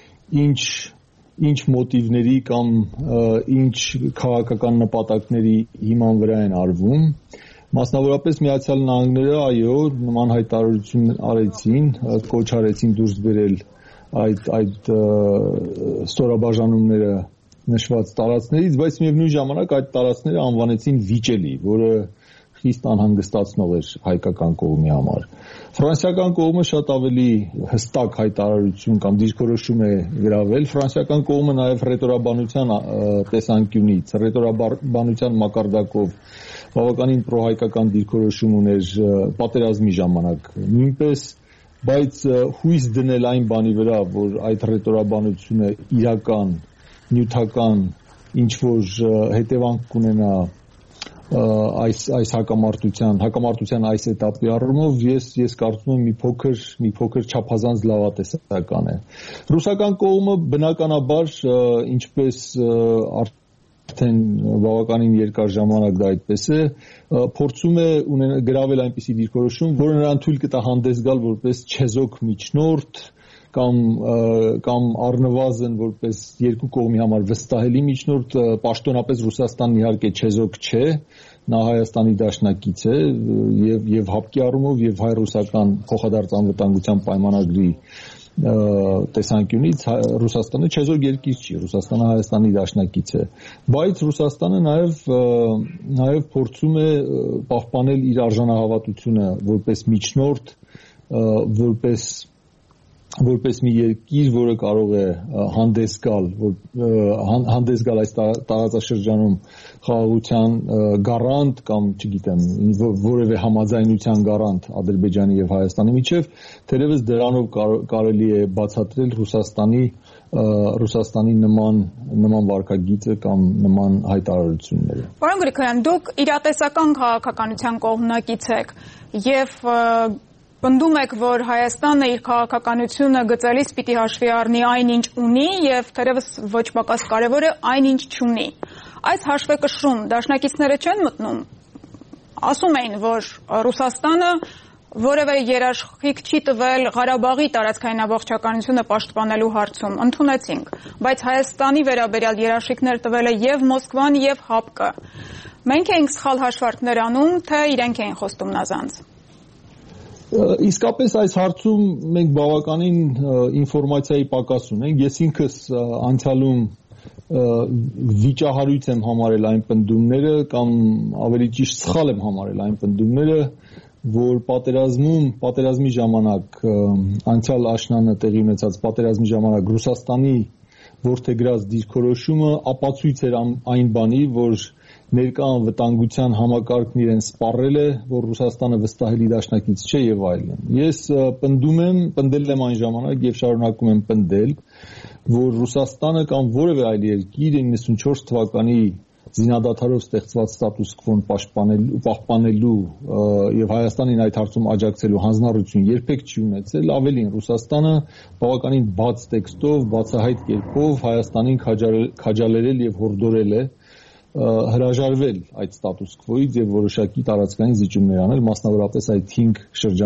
ինչ մոտիվների կամ ինչ քաղաքական նպատակների հիման վրա են արվում։ Մասնավորապես Միացյալ Նահանգները, այո, նման հայտարարություն արեցին, կոչ արեցին դուրս բերել այդ ստորաբաժանումները նշված տարածքներից, բայց միևնույն ժամանակ այդ տարածքները անվանեցին վիճելի, որը խիստ անհանգստացնող էր հայկական կողմի համար։ Ֆրանսիական կողմը շատ ավելի հստակ հայտարարություն կամ դիրքորոշում է գրավել։ Ֆրանսիական կողմը նաև ռետորաբանության տեսանկյունից, ռետորաբանության մակարդակով բավականին պրոհայկական դիրքորոշում ուներ պատերազմի ժամանակ նույնպես, բայց հույս դնել այն բանի վրա, որ այդ ռետորաբանությունը իրական նյութական ինչ-որ հետևանք կունենա այս հակամարտության այս էտապի առումով ես կարծում եմ մի փոքր չափազանց լավատեսական է։ Ռուսական կողմը բնականաբար ինչպես արդեն բավականին երկար ժամանակ դա այդպես է, փորձում է գրավել այնպիսի դիրքորոշում, որը նրան թույլ կտա հանդես գալ որպես չեզոք միջնորդ կամ առնվազն որպես երկու կողմի համար վստահելի միջնորդ, պաշտոնապես Ռուսաստանն իհարկե չեզոք չէ, նա Հայաստանի դաշնակից է եւ հապկի առումով եւ հայ-ռուսական փոխադարձ անվտանգության պայմանագրի տեսանկյունից Ռուսաստանը չեզոք երկիր չի, Ռուսաստանը Հայաստանի դաշնակից է, բայց Ռուսաստանը նաեւ փորձում է պահպանել իր արժանահավատությունը որպես միջնորդ, որպես մի երկիր, որը կարող է հանդես գալ այս տարածաշրջանում խաղաղության գարանտ կամ, չգիտեմ, որևէ համաձայնության գարանտ Ադրբեջանի եւ Հայաստանի միջև, թերևս դրանով կարելի է բացատրել Ռուսաստանի նման վարքագիծը կամ նման հայտարարությունները։ Պարոն Գրիգորյան, դուք իրատեսական քաղաքականության կողմնակից եք եւ պնդում եք, որ Հայաստանը իր քաղաքականությունը գծելիս պիտի հաշվի առնի այնինչ ունի եւ թերևս ոչ պակաս կարեւոր է այնինչ չունի։ Այս հաշվեկշռում դաշնակիցները չեն մտնում։ Ասում էին, որ Ռուսաստանը որևէ երաշխիք չի տվել Ղարաբաղի տարածքային ամբողջականությունը պաշտպանելու հարցում, ընդունեցինք, բայց Հայաստանի վերաբերյալ երաշխիքներ տվել է եւ Մոսկվան եւ ՀԱՊԿ-ը։ Մենք էինք սխալ հաշվարկներ անում, թե իրենք էին խոստում նազանց։ Իսկապես այս հարցում մենք բավականին ինֆորմացիայի պակաս ունենք։ Ես ինքս անցյալում վիճահարույց եմ համարել այն պնդումները կամ ավելի ճիշտ սխալ եմ համարել այն պնդումները, որ պատերազմի ժամանակ անցյալ աշնանը տեղի ունեցած պատերազմի ժամանակ Ռուսաստանի որդեգրած դիրքորոշումը ապացույց էր այն բանի, որ ներկա անվտանգության համակարգն իրեն սպառել է, որ Ռուսաստանը վստահելի դաշնակից չէ եւ այլն։ Ես պնդել եմ այն ժամանակ եւ շարունակում եմ պնդել, որ Ռուսաստանը կամ որևէ այլ երկիր 94 թվականի զինադադարով ստեղծված ստատուս քվոն պահպանելու եւ Հայաստանին այդ հարցում աջակցելու հանձնառություն երբեք չի ունեցել, ավելին Ռուսաստանը բավականին բաց տեքստով, բացահայտ կերպով Հայաստանին քաջալերել եւ հորդորել է հրաժարվել այդ ստատուս քվոից եւ որոշակի տարածքային զիջումներ անել, մասնավորապես այդ 5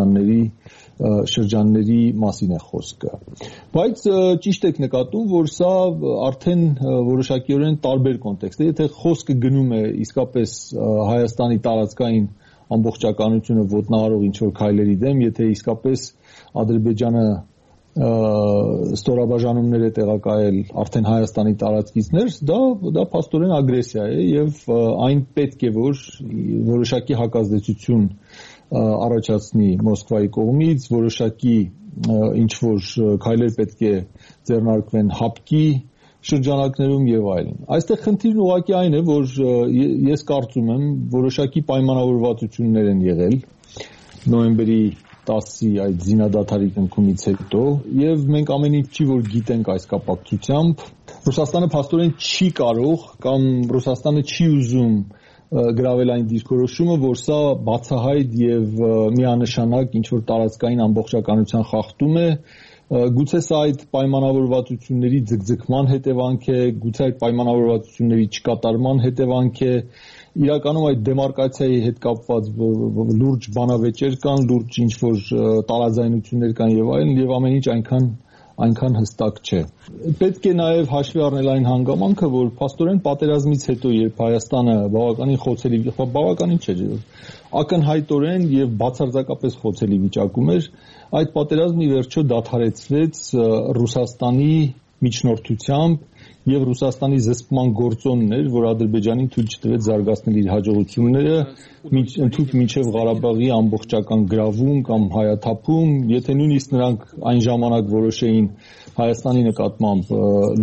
շրջանների մասին է խոսքը։ Բայց ճիշտ եք նկատում, որ սա արդեն որոշակիորեն տարբեր կոնտեքստ է, եթե խոսքը գնում է իսկապես Հայաստանի տարածքային ամբողջականությունը ոտնահարող ինչ-որ քայլերի դեմ, եթե իսկապես Ադրբեջանը ստորաբաժանումներ է տեղակայել արդեն Հայաստանի տարածքից ներս, դա փաստորեն ագրեսիա է եւ այն պետք է որ որոշակի հակազդեցություն առաջացնի Մոսկվայի կողմից, որոշակի ինչ որ քայլեր պետք է ձեռնարկվեն ՀԱՊԿ-ի շրջանակներում եւ այլն։ Այստեղ խնդիրն ուղղակի այն է, որ ես կարծում եմ որոշակի պայմանավորվածություններ են եղել նոյեմբերի 10-ի այդ զինադադարի կնքումից հետո եւ մենք ամեն ինչի որ գիտենք այս կապակցությամբ Ռուսաստանը փաստորեն չի կարող կամ Ռուսաստանը չի ուզում գրավել այն դիրքորոշումը, որ սա բացահայտ եւ միանշանակ ինչ որ տարածքային ամբողջականության խախտում է, գուցե սա այդ պայմանավորվածությունների ձգձգման հետևանք է, գուցե այդ պայմանավորվածությունների չկատարման հետևանք է, իրականում այդ դեմարկացիայի հետ կապված լուրջ բանավեճեր կան, լուրջ ինչ որ տարաձայնություններ կան եւ այլն եւ ամեն ինչ այնքան հստակ չէ։ Պետք է նաեւ հաշվի առնել այն հանգամանքը, որ փաստորեն պատերազմից հետո, երբ Հայաստանը բավականին չէ, ակնհայտորեն եւ բացարձակապես խոցելի վիճակում էր, այդ պատերազմը ի վերջո դադարեցվեց Ռուսաստանի միջնորդությամբ եւ Ռուսաստանի զսպման գործոնն էր, որ Ադրբեջանին թույլ չտվեց զարգացնել իր հաջողությունները ընդհանուր մինչեւ Ղարաբաղի ամբողջական գրավում կամ հայաթափում, եթե նույնիսկ նրանք այն ժամանակ որոշեին Հայաստանի նկատմամբ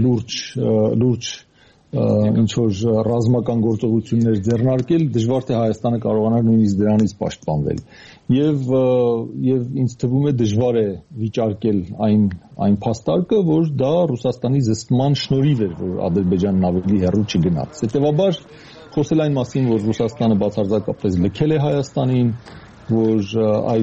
լուրջ ինչ որ ռազմական գործողություններ ձեռնարկել, դժվար թե Հայաստանը կարողանար նույնիսկ դրանից պաշտպանվել։ Եվ ինձ թվում է դժվար է վիճարկել այն փաստարկը, որ դա Ռուսաստանի զսպման շնորհիվ էր, որ Ադրբեջանն ավելի հեռու չգնաց։ Հետևաբար խոսել այն մասին, որ Ռուսաստանը բացարձակապես լքել է Հայաստանին, որ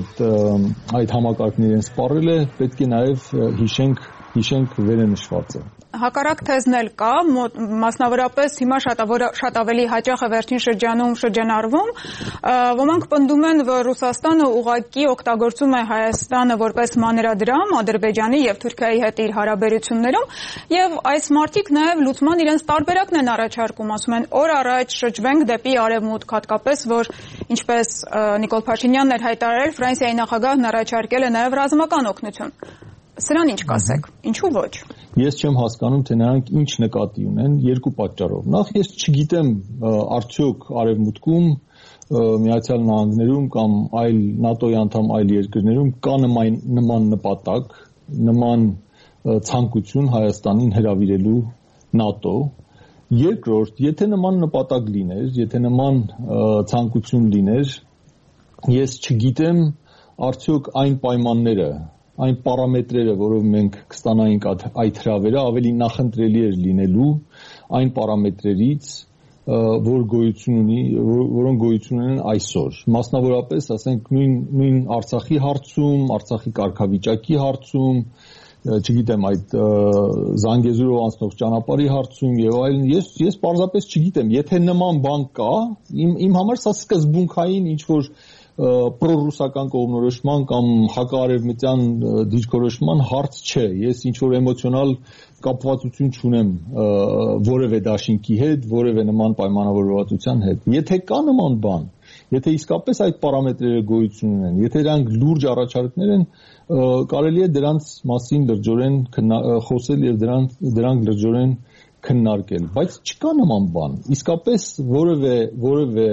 այդ համակարգն իրեն սպառել է, պետք է նաև հիշենք վերենշվածը։ Հակառակ թեզն էլ կա, մասնավորապես հիմա շատ ավելի հաճախ է վերջին շրջանում շրջանառվում, ոմանք պնդում են, որ Ռուսաստանը ուղղակի օգտագործում է Հայաստանը որպես մանրադրամ Ադրբեջանի եւ Թուրքիայի հետ իր հարաբերություններում, եւ այս մարդիկ նաեւ լուծման իրենց տարբերակն են առաջարկում, ասում են, օր առաջ շրջվենք դեպի արևմուտք, հատկապես որ ինչպես Նիկոլ Փաշինյանն էր հայտարարել, Ֆրանսիայի նախագահն առաջարկել է նաեւ ռազմական օգնություն։ Սրան ինչ կասեք, ինչու ոչ։ Ես չեմ հասկանում, թե նրանք ինչ նկատի ունեն երկու պատճառով։ Նախ ես չգիտեմ արդյոք արևմուտքում, Միացյալ Նահանգներում կամ այլ ՆԱՏՕ-ի անդամ այլ երկրներում կա նման նպատակ, նման ցանկություն Հայաստանին հրավիրելու ՆԱՏՕ։ Երկրորդ, եթե նման նպատակ լիներ, եթե նման ցանկություն լիներ, ես չգիտեմ արդյոք այն պայմանները, այն պարամետրերը, որով մենք կստանայինք այդ հրավերը, ավելի նախընտրելի էր լինելու այն պարամետրերից, որոնք գոյություն ունեն այսօր։ Մասնավորապես, ասենք, նույն Արցախի հարցում, Արցախի կարգավիճակի հարցում, չգիտեմ, այդ Զանգեզուրով անցնող ճանապարհի հարցում եւ այլն, ես պարզապես չգիտեմ, եթե նման բան կա, իմ համար սա սկզբունքային ինչ-որ պրոռուսական կողմնորոշման կամ հակաարևմտյան դիրքորոշման հարց չէ։ Ես ինչ-որ էմոցիոնալ կապվածություն չունեմ որևէ դաշինքի հետ, որևէ նման պայմանավորվածության հետ։ Եթե կա նման բան, եթե իսկապես այդ պարամետրերը գոյություն ունեն, եթե դրանք լուրջ առաջարկներ են, կարելի է դրանց մասին լրջորեն խոսել եւ դրանք լրջորեն քննարկել, բայց չկա նման բան։ Իսկապես որևէ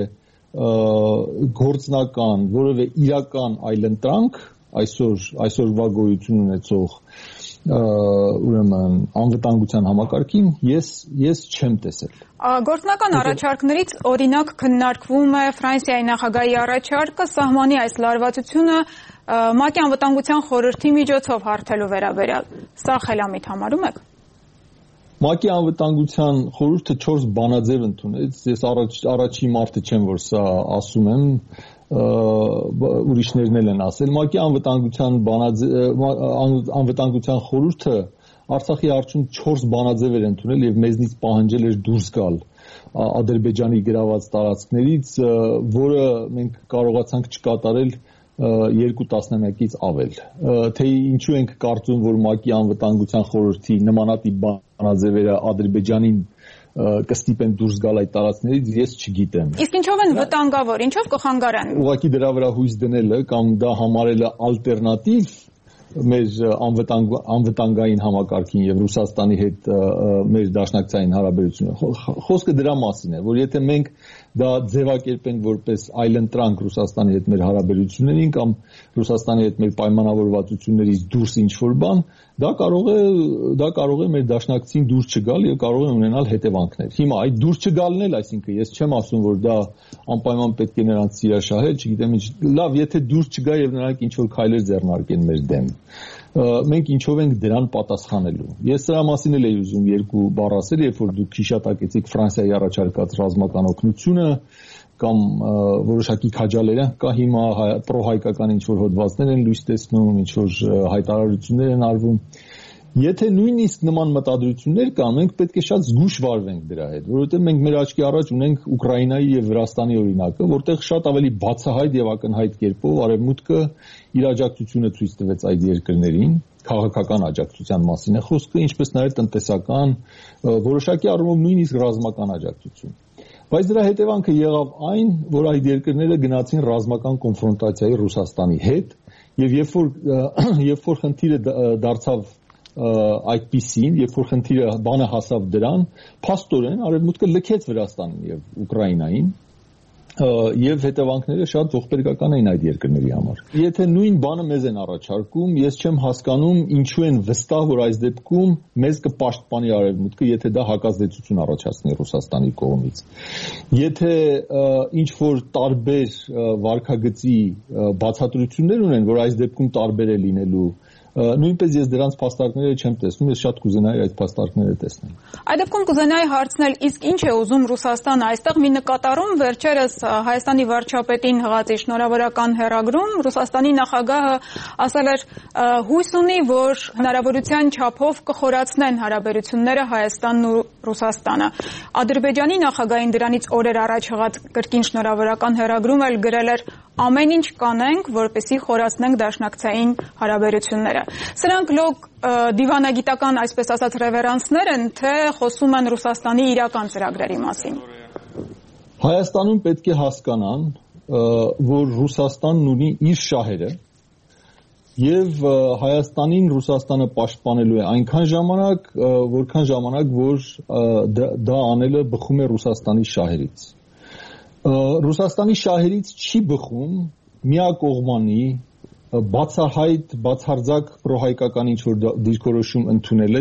գործնական, որևէ իրական այլընտրանք այսօրվա գոյություն ունեցող ուրեմն անվտանգության համակարգին ես չեմ տեսել։ Գործնական առաջարկներից օրինակ քննարկվում է Ֆրանսիայի նախագահի առաջարկը սահմանի այս լարվածությունը ՄԱԿ-ի անվտանգության խորհրդի միջոցով հարթելու վերաբերյալ։ Սա խելամիտ համարում եք։ ՄԱԿ-ի անվտանգության խորհուրդը 4 բանաձև ընդունեց, ես առաջի մարդը չեմ, որ սա ասում եմ, ուրիշներն էլ են ասել, ՄԱԿ-ի անվտանգության խորհուրդը Արցախի հարցում 4 բանաձև էր ընդունել եւ մեզնից պահանջել էր դուրս գալ Ադրբեջանի գրաված տարածքներից, որը մենք կարողացանք չկատարել 2 տասնամյակից ավել։ Թե ինչու ենք կարծում, որ ՄԱԿ-ի անվտանգության խորհրդի նմանատիպ բանաձևերը Ադրբեջանին կստիպեն դուրս գալ այդ տարածքներից, ես չգիտեմ։ Իսկ ինչով են վտանգավոր, ինչով կխանգարեն։ Ուղղակի դրա վրա հույս դնելը կամ դա համարելը ալտերնատիվ մեր անվտանգային համակարգին եւ Ռուսաստանի հետ մեր դաշնակցային հարաբերությունները։ Խոսքը դրա մասին է, որ եթե մենք դա ձևակերպենք որպես այլընտրանք Ռուսաստանի հետ մեր հարաբերություններին կամ Ռուսաստանի հետ մեր պայմանավորվածություններից դուրս ինչ-որ բան, դա կարող է մեր դաշնակցին դուրս չգալ եւ կարող է ունենալ հետևանքներ։ Հիմա այդ դուրս չգալն էլ, այսինքն ես չեմ ասում, որ դա անպայման պետք է նրանց սիրաշահել, չգիտեմ ինչ, լավ, եթե դուրս չգա եւ նրանք ինչ-որ քայլեր ձեռնարկեն մեր դեմ, մենք ինչով ենք դրան պատասխանելու։ Ես սրա մասին էլ էի ուզում երկու բառ ասել, երբ որ դուք հիշատակեցիք Ֆրանսիայի առաջարկած ռազմական օգնությունը կամ որոշակի քաջալերանք կա հիմա պրոհայկական ինչ-որ հոդվածներ են լույս տեսնում, ինչ-որ հայտարարություններ են արվում։ Եթե նույնիսկ նման մտադրություններ կան, մենք պետք է շատ զգույշ վարվենք դրա հետ, որովհետև մենք մեր աչքի առաջ ունենք Ուկրաինայի եւ Վրաստանի օրինակը, որտեղ շատ ավելի բացահայտ եւ ակնհայտ կերպով Արևմուտքը իր աջակցությունը ցույց տվեց այդ երկրներին, քաղաքական աջակցության մասին է խոսքը, ինչպես նաեւ տնտեսական, որոշակի առումով նույնիսկ ռազմական աջակցություն։ Բայց դրա հետևանքը եղավ այն, որ այդ երկրները գնացին ռազմական կոնֆրոնտացիայի Ռուսաստանի հետ, եւ երբ որ խնդիրը դարձավ այդպիսին, երբ որ խնդիրը բանը հասավ դրան, փաստորեն Արևմուտքը լքեց Վրաստանին եւ Ուկրաինային, եւ հետևանքները շատ ողբերգական էին այդ երկրների համար։ Եթե նույն բանը մեզ են առաջարկում, ես չեմ հասկանում ինչու են վստահ, որ այս դեպքում մեզ կպաշտպանի Արևմուտքը, եթե դա հակազդեցություն առաջացնի Ռուսաստանի կողմից։ Եթե ինչ որ տարբեր վարքագծի բացատրություններ ունեն, որ այս դեպքում տարբեր է լինելու Նույնպես ես դրանց փաստարկները չեմ տեսնում, ես շատ կուզենայի այդ փաստարկները տեսնել։ Այդ դեպքում կուզենայի հարցնել, իսկ ինչ է ուզում Ռուսաստանը, այստեղ մի նկատառում վերջերս Հայաստանի վարչապետին հղացի շնորհավորական հեռագրում Ռուսաստանի նախագահը ասել էր հույս ունի, որ հնարավորության չափով կխորացնեն հարաբերությունները Հայաստանն ու Ռուսաստանը։ Ադրբեջանի նախագահին դրանից օրեր առաջ հղած կրկին շնորհավորական հեռագրում էլ գրել էր ամեն ինչ կանենք, որպեսզի խորացնենք դաշնակցային հարաբերությունները։ Սրանք լոկ դիվանագիտական, այսպես ասած, ռևերանսներ են, թե խոսում են Ռուսաստանի իրական ծրագրերի մասին։ Հայաստանում պետք է հասկանան, որ Ռուսաստանն ունի իր շահերը եւ Հայաստանին Ռուսաստանը պաշտպանելու է այնքան ժամանակ, որ դա անելը բխում է Ռուսաստանի շահերից։ Ռուսաստանի շահերից չի բխում միակողմանի բացարձակ պրոհայկական ինչ-որ դիրքորոշում ընդունելը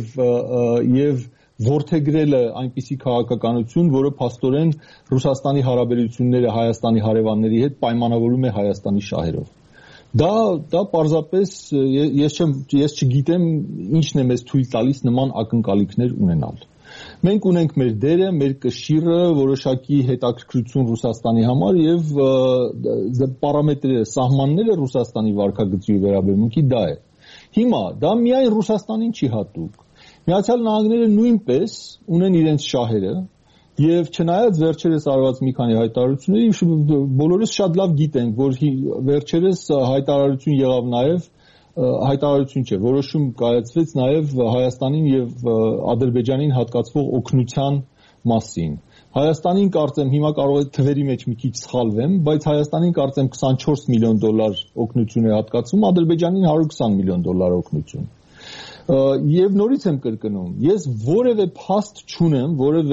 եւ որդեգրելը այնպիսի քաղաքականություն, որը փաստորեն Ռուսաստանի հարաբերությունները Հայաստանի հարևանների հետ պայմանավորում է Հայաստանի շահերով։ Դա պարզապես ես չգիտեմ ինչն է մեզ թույլ տալիս նման ակնկալիքներ ունենալ։ Մենք ունենք մեր դերը, մեր կշիռը, որոշակի հետաքրքրություն Ռուսաստանի համար եւ պարամետրերը, սահմանները Ռուսաստանի վարքագծի վերաբերմունքի դա է։ Հիմա դա միայն Ռուսաստանին չի հատուկ։ Միացյալ Նահանգները նույնպես ունեն իրենց շահերը եւ չնայած վերջերս արված մի քանի հայտարարությունների բոլորս շատ լավ գիտենք, որ վերջերս հայտարարություն եղավ նաեւ հայտարարություն չէ, որոշում կայացվեց նաև Հայաստանին եւ Ադրբեջանին հատկացվող օգնության մասին։ Հայաստանին կարծեմ հիմա կարող է թվերի մեջ մի քիչ սխալվեմ, բայց Հայաստանին կարծեմ 24 միլիոն դոլար օգնություն է հատկացվում, Ադրբեջանին 120 միլիոն դոլար օգնություն։ Եվ նորից եմ կրկնում, ես որևէ փաստ չունեմ,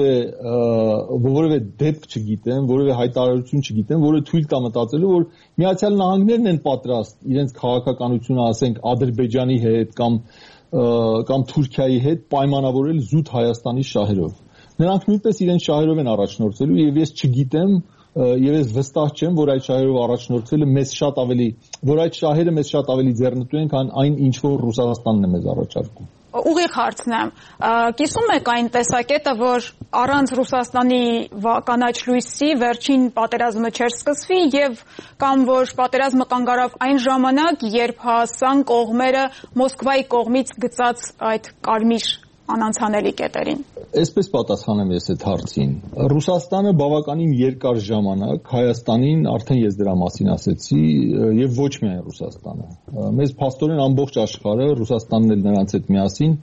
որևէ դեպք չգիտեմ, որևէ հայտարարություն չգիտեմ, որը թույլ տա մտածելու, որ Միացյալ Նահանգներն են պատրաստ իրենց քաղաքականությունը, ասենք, Ադրբեջանի հետ կամ Թուրքիայի հետ պայմանավորել զուտ Հայաստանի շահերով։ Նրանք նույնպես իրենց շահերով են առաջնորդելու եւ ես չգիտեմ եւ ես վստահ չեմ, որ այդ շահերով առաջնորդվելը այդ շահերը մեզ շատ ավելի ձեռնտու են, քան այն ինչ որ Ռուսաստանն է մեզ առաջարկում։ Ուղիղ հարցնեմ, կիսում եք այն տեսակետը, որ առանց Ռուսաստանի կանաչ լույսի վերջին պատերազմը չէր սկսվի եւ կամ որ պատերազմը կանգ առավ այն ժամանակ, երբ հասան կողմերը Մոսկվայի կողմից գծած այդ կարմիր անանցանելի կետերին։ Այսպես պատասխանեմ ես այդ հարցին։ Ռուսաստանը բավականին երկար ժամանակ Հայաստանին, արդեն ես դրա մասին ասեցի, եւ ոչ միայն Ռուսաստանը։ Մեզ փաստորեն ամբողջ աշխարհը, Ռուսաստանն էլ նրանց հետ միասին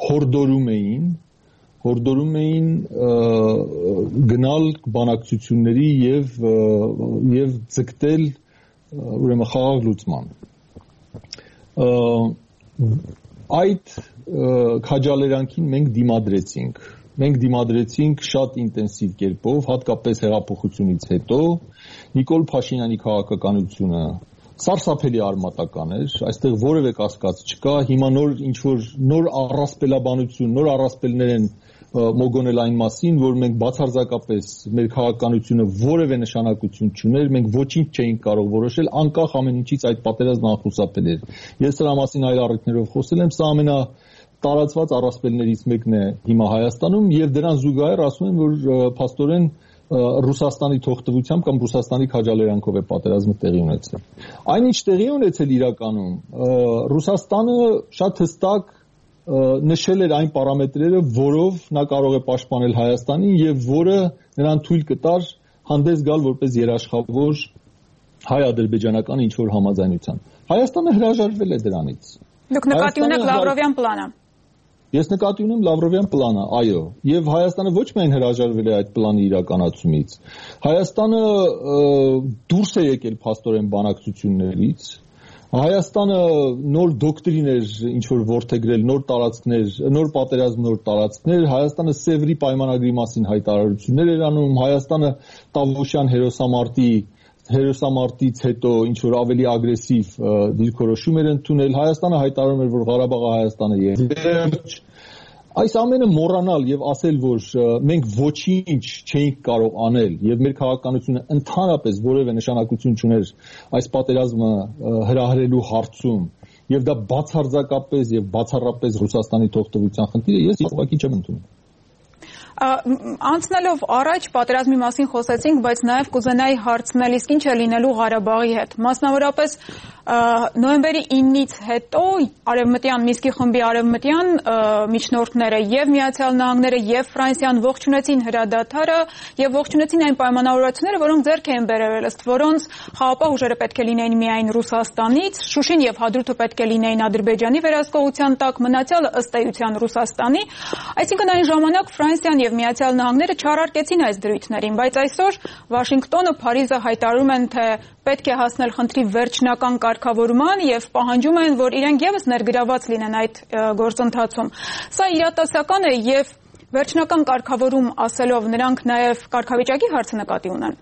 հորդորում էին գնալ բանակցությունների եւ ձգտել ուրեմն խաղաղ լուծման։ Այդ քաջալերանքին մենք դիմադրեցինք շատ ինտենսիվ կերպով, հատկապես հեղափոխությունից հետո Նիկոլ Փաշինյանի քաղաքականությունը սարսափելի արմատական էր, այստեղ որևէ կասկած չկա, հիմա նոր առասպելաբանություն, նոր առասպելներ են մոգոնել այն մասին, որ մենք բացարձակապես մեր քաղաքականությունը որևէ նշանակություն չուներ, մենք ոչինչ չէինք կարող որոշել, անկախ ամեն ինչից այդ պատերազմը անխուսափել էր։ Ես դրա մասին այլ առիթներով խոսել եմ, սա ամենատարածված առասպելներից մեկն է հիմա Հայաստանում եւ դրան զուգահեռ ասում եմ, որ փաստորեն Ռուսաստանի թողտվությամբ կամ Ռուսաստանի քաջալերանքով է պատերազմը տեղի ունեցել։ Այնինչ տեղի ունեցել իրականում, Ռուսաստանը շատ հստակ նշել էր այն պարամետրերը, որով նա կարող է պաշտպանել Հայաստանին եւ որը նրան թույլ կտար հանդես գալ որպես երաշխավոր հայ-ադրբեջանական ինչ-որ համաձայնության։ Հայաստանը հրաժարվել է դրանից։ Դուք նկատի ունեք Լավրովյան պլանը։ Ես նկատի ունեմ Լավրովյան պլանը, այո, եւ Հայաստանը ոչ միայն հրաժարվել է այդ պլանի իրականացումից։ Հայաստանը դուրս է եկել փաստորեն բանակցություններից։ Հայաստանը նոր դոկտրիներ ինչ-որ որդեգրել, նոր տարածքներ, նոր պատերազմ, նոր տարածքներ, Հայաստանը Սևրի պայմանագրի մասին հայտարարություններ էր անում, Հայաստանը Տավուշյան հերոսամարտից հետո ինչ-որ ավելի ագրեսիվ դիրքորոշում էր ընդունել, Հայաստանը հայտարարում էր, որ Ղարաբաղը Հայաստանը է վերջ։ Այս ամենը մոռանալ եւ ասել, որ մենք ոչինչ չէինք կարող անել եւ մեր քաղաքականությունը ընդհանրապես որևէ նշանակություն չուներ այս պատերազմը հրահրելու հարցում եւ դա բացարձակապես եւ բացառապես Ռուսաստանի թողտվության խնդիր է, ես ուղղակի չեմ ընդունում։ Անցնելով առաջ պատերազմի մասին խոսեցինք, բայց նաև կուզենայի հարցնել, իսկ ինչ է լինելու Ղարաբաղի հետ։ Մասնավորապես նոյեմբերի 9-ից հետո Արևմտյան Մինսկի խմբի արևմտյան միջնորդները եւ Միացյալ Նահանգները եւ Ֆրանսիան ողջունեցին հրադադարը եւ ողջունեցին այն պայմանավորվածությունները, որոնք ձեռք էին բերվել, ըստ որոնց խաղապահ ուժերը պետք է լինեին միայն Ռուսաստանից, Շուշին եւ Հադրութը պետք է լինեին Ադրբեջանի վերահսկողության տակ, մնացյալը ըստ էության Ռուսաստանի։ Այսինքն այն ժամանակ Ֆրանսիան եւ Միացյալ Նահանգները չարարկեցին այս դրույթներին, բայց այսօր Վաշինգտոնը, Փարիզը հայտարարում են, թե պետք է հասնել խնդրի վերջնական կարգավորման եւ պահանջում են, որ իրենք եւս ներգրավված լինեն այդ գործընթացում։ Սա իրատեսական է եւ վերջնական կարգավորում ասելով նրանք նաեւ կարգավիճակի հարցը նկատի ունեն։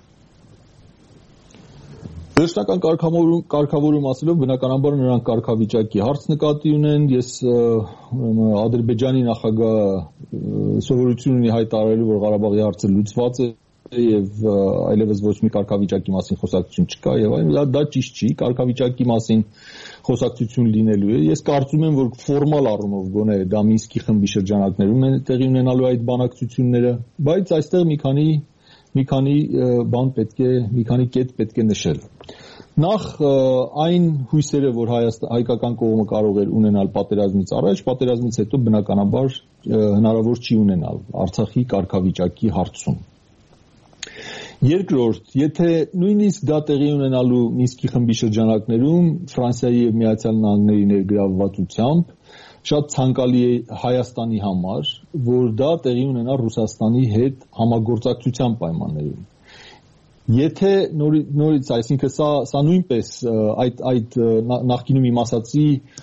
Վերջնական կարգավորում ասելով բնականաբար նրանք կարգավիճակի հարց նկատի ունեն, ես Ադրբեջանի նախագահ սովորություն ունի հայտարարելու, որ Ղարաբաղի հարցը լուծված է եւ այլևս ոչ մի կարգավիճակի մասին խոսակցություն չկա եւ այն դա ճիշտ չի, կարգավիճակի մասին խոսակցություն լինելու է։ Ես կարծում եմ, որ ֆորմալ առումով գոնե դա Մինսկի խմբի շրջանակներում են տեղի ունենալու այդ բանակցությունները, բայց այստեղ մի քանի բան մի քանի կետ պետք է նշել։ Նախ այն հույսերը, որ հայկական կողմը կարող էր ունենալ պատերազմից առաջ, պատերազմից հետո բնականաբար հնարավոր չի ունենալ Արցախի կարգավիճակի հարցում։ Երկրորդ, եթե նույնիսկ դա տեղի ունենալու Մինսկի խմբի շրջանակներում Ֆրանսիայի եւ Միացյալ Նահանգների ներգրավվածությամբ շատ ցանկալի է Հայաստանի համար, որ դա տեղի ունենա Ռուսաստանի հետ համագործակցության պայմաններում։ Եթե նորից, այսինքն սա նույնպես այդ նախկինում իմ ասացի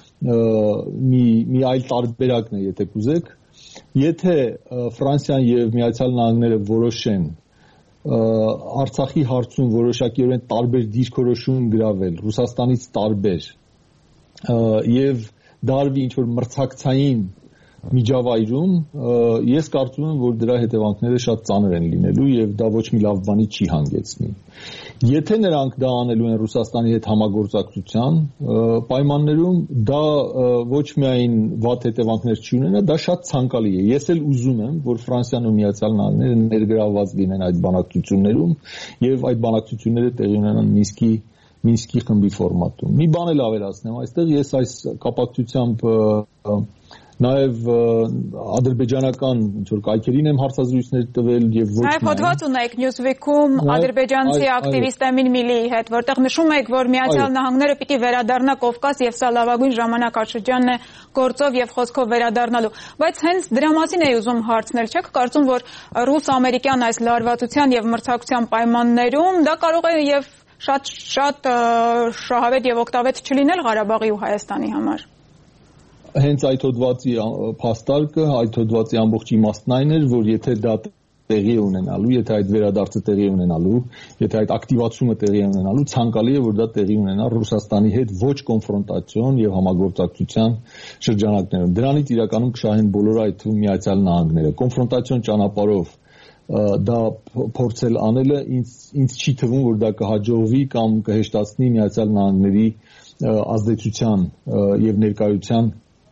մի այլ տարբերակն է, եթե կուզեք, եթե Ֆրանսիան եւ Միացյալ Նահանգները որոշեն Արցախի հարցում որոշակիորեն տարբեր դիրքորոշում գրավել, Ռուսաստանից տարբեր եւ դարվի ինչ-որ մրցակցային միջավայրում, ես կարծում եմ, որ դրա հետևանքները շատ ծանր են լինելու եւ դա ոչ մի լավ բանի չի հանգեցնի։ Եթե նրանք դա անելու են Ռուսաստանի հետ համագործակցության պայմաններում, դա ոչ միայն վատ հետևանքներ չի ունենա, դա շատ ցանկալի է։ Ես էլ ուզում եմ, որ Ֆրանսիան ու Միացյալ Նահանգները ներգրավված լինեն այդ բանակցություններում եւ այդ բանակցությունները տեղի ունենան Մինսկի խմբի ֆորմատում։ Մի բան էլ ավելացնեմ, այստեղ ես այս կապակցությամբ նաև ադրբեջանական ինչ-որ կայքերին եմ հարցազրույցներ տվել եւ ոչ միայն։ Նաև հոդված ունեք Newsweek-ում ադրբեջանցի ակտիվիստ Էմին Միլիի հետ, որտեղ նշում եք, որ Միացյալ Նահանգները պիտի վերադառնա Կովկաս եւ սա լավագույն ժամանակաշրջանն է գործով եւ խոսքով վերադառնալու։ Բայց հենց դրա մասին էի ուզում հարցնել, չեք կարծում, որ ռուս-ամերիկյան այս լարվածության եւ մրցակցության պայմաններում դա կարող է եւ շատ շահավետ եւ օգտավետ չլինել Ղարաբաղի ու Հայաստանի համար։ Հենց այդ հոդվածի փաստարկը, այդ հոդվածի ամբողջ իմաստն այն էր, որ եթե դա տեղի է ունենալու, եթե այդ վերադարձը տեղի է ունենալու, եթե այդ ակտիվացումը տեղի է ունենալու, ցանկալի է, որ դա տեղի ունենա Ռուսաստանի հետ ոչ կոնֆրոնտացիոն եւ համագործակցության շրջանակներում։ Դրանից իրականում կշահեն բոլորը, այդ թվում Միացյալ Նահանգները։ Կոնֆրոնտացիոն ճանապարհով դա փորձել անելը ինձ չի թվում, որ դա կհաջողվի կամ կհեշտացնի Միացյալ Նահանգների ազդեցության եւ ներկայության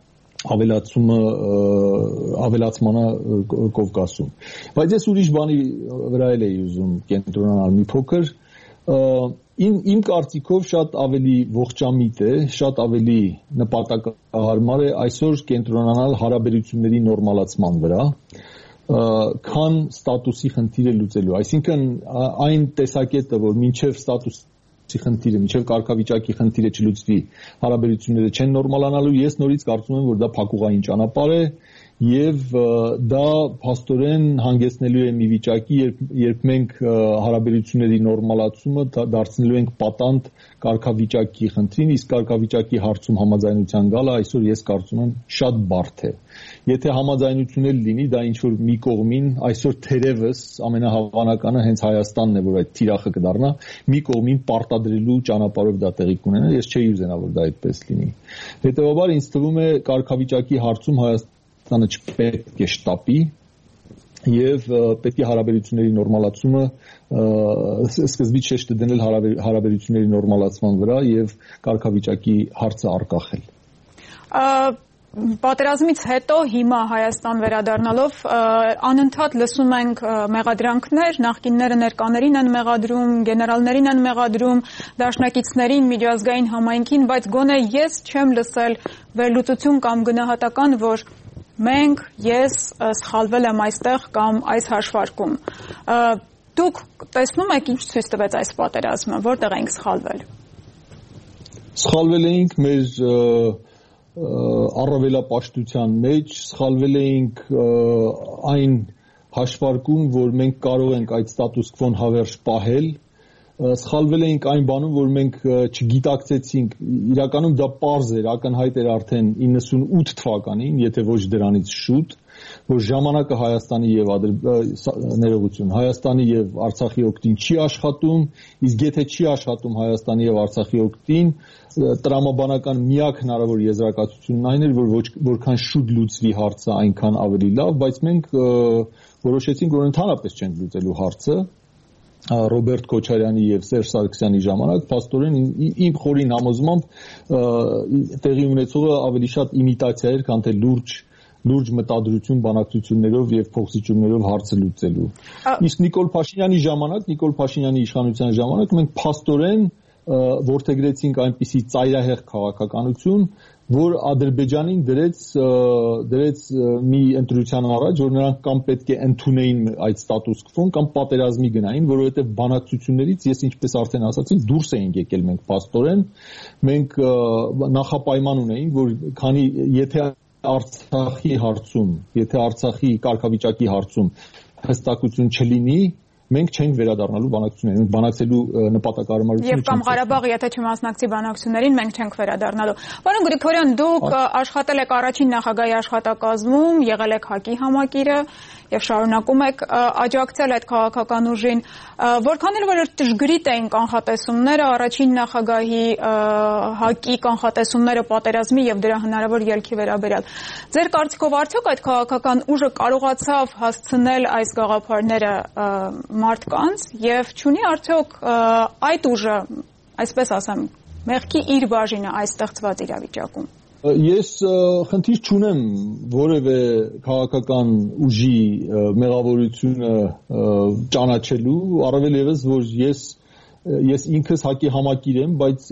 ավելացմանը Կովկասում։ Բայց ես ուրիշ բանի վրա էլ էի ուզում կենտրոնանալ մի փոքր։ Իմ կարծիքով շատ ավելի ողջամիտ է, շատ ավելի նպատակահարմար է այսօր կենտրոնանալ հարաբերությունների նորմալացման վրա, քան ստատուսի խնդիրը լուծելու։ Այսինքն այն տեսակետը, որ մինչև ստատուսի խնդիրը, մինչև կարգավիճակի խնդիրը չլուծվի, հարաբերությունները չեն նորմալանալու, ես նորից կարծում եմ, որ դա փակուղային ճանապարհ է եւ դա փաստորեն հանգեցնելու է մի վիճակի, երբ մենք հարաբերությունների նորմալացումը դարձնելու ենք պատանդ կարգավիճակի խնդրին, իսկ կարգավիճակի հարցում համաձայնության գալը այսօր ես կարծում եմ շատ բարդ է։ Եթե համաձայնություն էլ լինի, դա ինչ որ մի կողմին այսօր թերևս ամենահավանականը հենց Հայաստանն է, որ այդ թիրախը կդառնա, մի կողմին պարտադրելու ճանապարհով դա տեղի կունենա, ես չէի ուզենա, որ դա այդպես լինի։ Հետևաբար ինձ թվում է կարգավիճակի հարցում Հայաստանը չպետք է շտապի եւ պետք է հարաբերությունների նորմալացումը սկզբից շեշտը դնել հարաբերությունների նորմալացման վրա եւ կարգավիճակի հարցը արկախել։ Պատերազմից հետո հիմա Հայաստան վերադառնալով անընդհատ լսում ենք մեղադրանքներ, նախկինները ներկաներին են մեղադրում, գեներալներին են մեղադրում, դաշնակիցներին, միջազգային համայնքին, բայց գոնե ես չեմ լսել վերլուծություն կամ գնահատական, որ մենք, ես սխալվել եմ այստեղ կամ այս հաշվարկում։ Դուք տեսնում եք ինչ ցույց տվեց այս պատերազմը, որտեղ ենք սխալվել։ Սխալվել էինք մեր առավելապաշտության մեջ, սխալվել էինք այն հաշվարկում, որ մենք կարող ենք այդ ստատուս քվոն հավերժ պահել, սխալվել էինք այն բանում, որ մենք չգիտակցեցինք, իրականում դա պարզ էր, ակնհայտ էր արդեն 98 թվականին, եթե ոչ դրանից շուտ, որ ժամանակը Հայաստանի եւ Հայաստանի եւ Արցախի օգտին չի աշխատում, իսկ եթե չի աշխատում Հայաստանի եւ Արցախի օգտին, տրամաբանական միակ հնարավոր եզրակացությունն այն էր, որ որքան շուտ լուծվի հարցը, այնքան ավելի լավ, բայց մենք որոշեցինք, որ ընդհանրապես չենք լուծելու հարցը Ռոբերտ Քոչարյանի եւ Սերժ Սարգսյանի ժամանակ, փաստորեն իմ խորին համոզմամբ տեղի ունեցողը ավելի շատ իմիտացիա էր, քան թե լուրջ մտադրություն, բանակցություններով եւ փոխզիջումներով հարցը լուծելու։ Իսկ Նիկոլ Փաշինյանի իշխանության ժամանակ մենք փաստորեն որդեգրեցինք այնպիսի ծայրահեղ քաղաքականություն, որ Ադրբեջանին դրեց մի ընտրության առաջ, որ նրանք կամ պետք է ընդունեին այդ ստատուս քվոն կամ պատերազմի գնային, որովհետև բանակցություններից ես ինչպես արդեն ասացի, դուրս էինք եկել մենք փաստորեն, մենք նախապայման ունեինք, որ քանի եթե Արցախի հարցում, եթե Արցախի կարգավիճակի հարցում հստակություն չլինի, մենք չենք վերադառնալու բանակցություններին, մենք բանակցելու նպատակարարությունը Եվ կամ Ղարաբաղը, եթե չմասնակցի բանակցություններին, մենք չենք վերադառնալու։ Պարոն Գրիգորյան, դուք աշխատել եք առաջին նախագահի աշխատակազմում, եղել եք ՀԱԿ-ի համակիրը եւ շարունակում եք աջակցել այդ քաղաքական ուժին, որքան էլ որ ճշգրիտ էին կանխատեսումները, առաջին նախագահի ՀԱԿ-ի կանխատեսումները պատերազմի եւ դրա հնարավոր ելքի վերաբերյալ։ Ձեր կարծիքով արդյոք այդ քաղաքական ուժը կարողացավ հասցնել այս գաղափարները մարդկանց եւ չունի արդյոք այդ ուժը, այսպես ասեմ, մեղքի իր բաժինը այս ստեղծված իրավիճակում։ Ես խնդիր չունեմ որևէ քաղաքական ուժի մեղավորությունը ճանաչելու, առավել ևս որ ես ինքս ՀԱԿ-ի համակիր եմ, բայց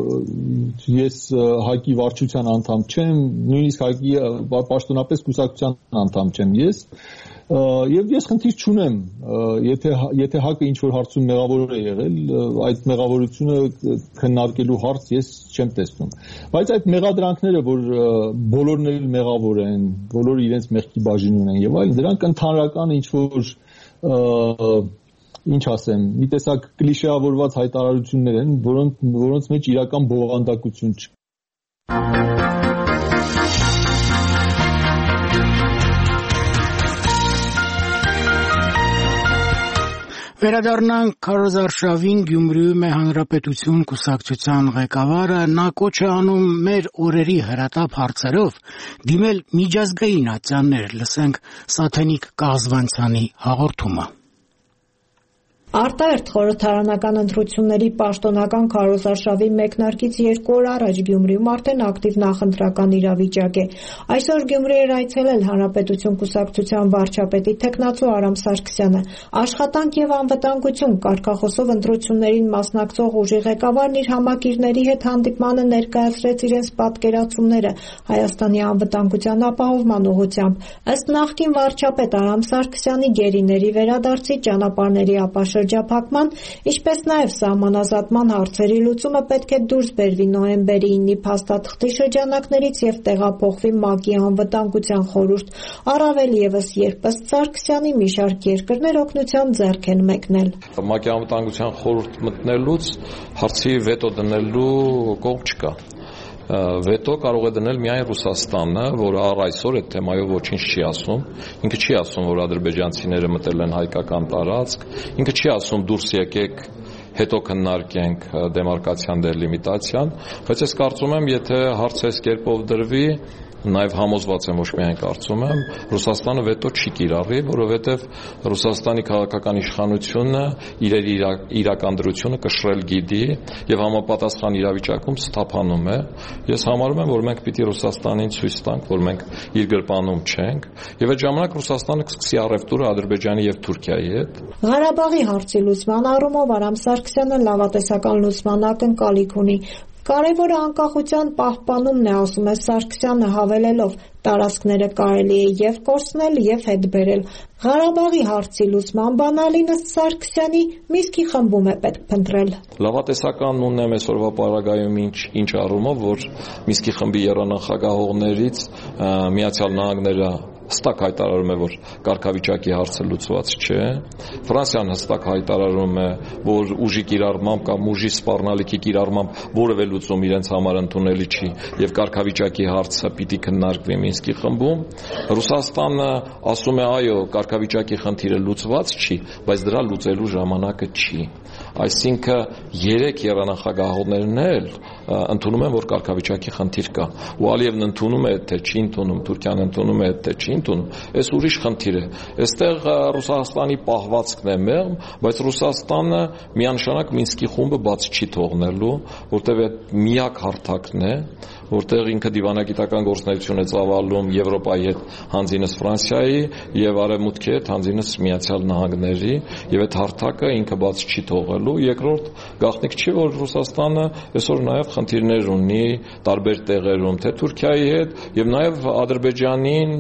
ես ՀԱԿ-ի վարչության անդամ չեմ, նույնիսկ ՀԱԿ-ի պաշտոնապես կուսակցության անդամ չեմ ես։ Եվ ես խնդիր չունեմ, եթե ՀԱԿ-ը ինչ-որ հարցում մեղավոր է եղել, այդ մեղավորությունը քննարկելու հարց ես չեմ տեսնում։ Բայց այդ մեղադրանքները, որ բոլորն էլ մեղավոր են, բոլորը իրենց մեղքի բաժին ունեն եւ այլն, դրանք ընդհանրական ինչ-որ ինչ ասեմ, մի տեսակ կլիշեավորված հայտարարություններ են, որոնց մեջ իրական բովանդակություն չկա։ Վերադառնանք Քարոզ Արշավին, Գյումրիում է Հանրապետություն կուսակցության ղեկավարը, նա կոչ է անում մեր օրերի հրատապ հարցերով դիմել միջազգային ատյաններ, լսենք Սաթենիկ Կազվանցյանի հաղորդումը։ Արտահերթ խորհրդարանական ընտրությունների պաշտոնական քարոզարշավի մեկնարկից 2 օր առաջ Գյումրիում արդեն ակտիվ նախընտրական իրավիճակ է։ Այսօր Գյումրի էր այցելել Հանրապետություն կուսակցության վարչապետի թեկնածու Արամ Սարգսյանը։ Աշխատանք եւ անվտանգություն կարգախոսով ընտրություններին մասնակցող ուժի ղեկավարն իր համակիրների հետ հանդիպմանը ներկայացրեց իրենց պատկերացումները Հայաստանի անվտանգության ապահովման ուղղությամբ։ Ըստ նախկին վարչապետ Արամ Սարգսյանի գերիների վերադարձի ճանապարհների շրջափակման, ինչպես նաև սահմանազատման հարցերի լուծումը պետք է դուրս բերվի նոյեմբերի 9-ի փաստաթղթի շրջանակներից եւ տեղափոխվի ՄԱԿ-ի անվտանգության խորհուրդ, առավել եւս երբ ըստ Սարգսյանի մի շարք երկրներ օգնության ձեռք են մեկնել։ ՄԱԿ-ի անվտանգության խորհուրդ մտնելուց հարցի վետո դնելու կողմ չկա։ Վետո կարող է դնել միայն Ռուսաստանը, որը առ այսօր այդ թեմայով ոչինչ չի ասում։ Ինքը չի ասում, որ ադրբեջանցիները մտել են հայկական տարածք, ինքը չի ասում դուրս եկեք, հետո քննարկենք դեմարկացիան, դելիմիտացիան, բայց ես կարծում եմ, եթե հարցը այս կերպով դրվի, նաև համոզված եմ, ոչ միայն կարծում եմ, Ռուսաստանը վետո չի կիրառի, որովհետև Ռուսաստանի քաղաքական իշխանությունը իր իրական դրությունը կշռել գիտի եւ համապատասխան իրավիճակում սթափանում է։ Ես համարում եմ, որ մենք պիտի Ռուսաստանին ցույց տանք, որ մենք իր գրպանում չենք, եւ այդ ժամանակ Ռուսաստանը կսկսի առևտուրը Ադրբեջանի եւ Թուրքիայի հետ։ Ղարաբաղի հարցի լուծման առումով Արամ Սարգսյանը լավատեսական լուծման ակնկալիք ունի։ Կարևորը անկախության պահպանումն է, ասում է Սարգսյանը, հավելելով, տարածքները կարելի է եւ կորցնել, եւ հետ բերել։ Ղարաբաղի հարցի լուծման բանալին ըստ Սարգսյանի Մինսկի խմբում է պետք փնտրել։ Լավատեսական ունեմ այսօրվա պարագայում ինչ առումով, որ Մինսկի խմբի եռանախագահողներից Միացյալ Նահանգները հստակ հայտարարում է, որ կարգավիճակի հարցը լուծված չէ։ Ֆրանսիան հստակ հայտարարում է, որ ուժի կիրառմամբ կամ ուժի սպառնալիքի կիրառմամբ որևէ լուծում իրենց համար ընդունելի չի եւ կարգավիճակի հարցը պիտի քննարկվի Մինսկի խմբում։ Ռուսաստանը ասում է, այո, կարգավիճակի խնդիրը լուծված չի, բայց դրա լուծելու ժամանակը չի։ Այսինքն 3 եռանախագահողներն էլ ընդունում են, որ կարգավիճակի խնդիր կա։ Ու Ալիևն ընդունում է, թե չի ընդունում, Թուրքիան ընդունում է, թե չի ընդունում, այս ուրիշ խնդիր է։ Այստեղ Ռուսաստանի պահվածքն է մեղմ, բայց Ռուսաստանը միանշանակ Մինսկի խումբը բաց չի թողնելու, որտեղ այդ միակ հարթակն է, որտեղ ինքը դիվանագիտական գործունեություն է ծավալում Եվրոպայի հետ հանձինս Ֆրանսիայի եւ Արևմուտքի հետ հանձինս Միացյալ Նահանգների, եւ այդ հարթակը ինքը բաց չի թողելու։ Երկրորդ գաղտնիք չի, որ Ռուսաստանը այսօր նաեւ խնդիրներ ունի տարբեր տեղերում, թե Թուրքիայի հետ եւ նաեւ Ադրբեջանին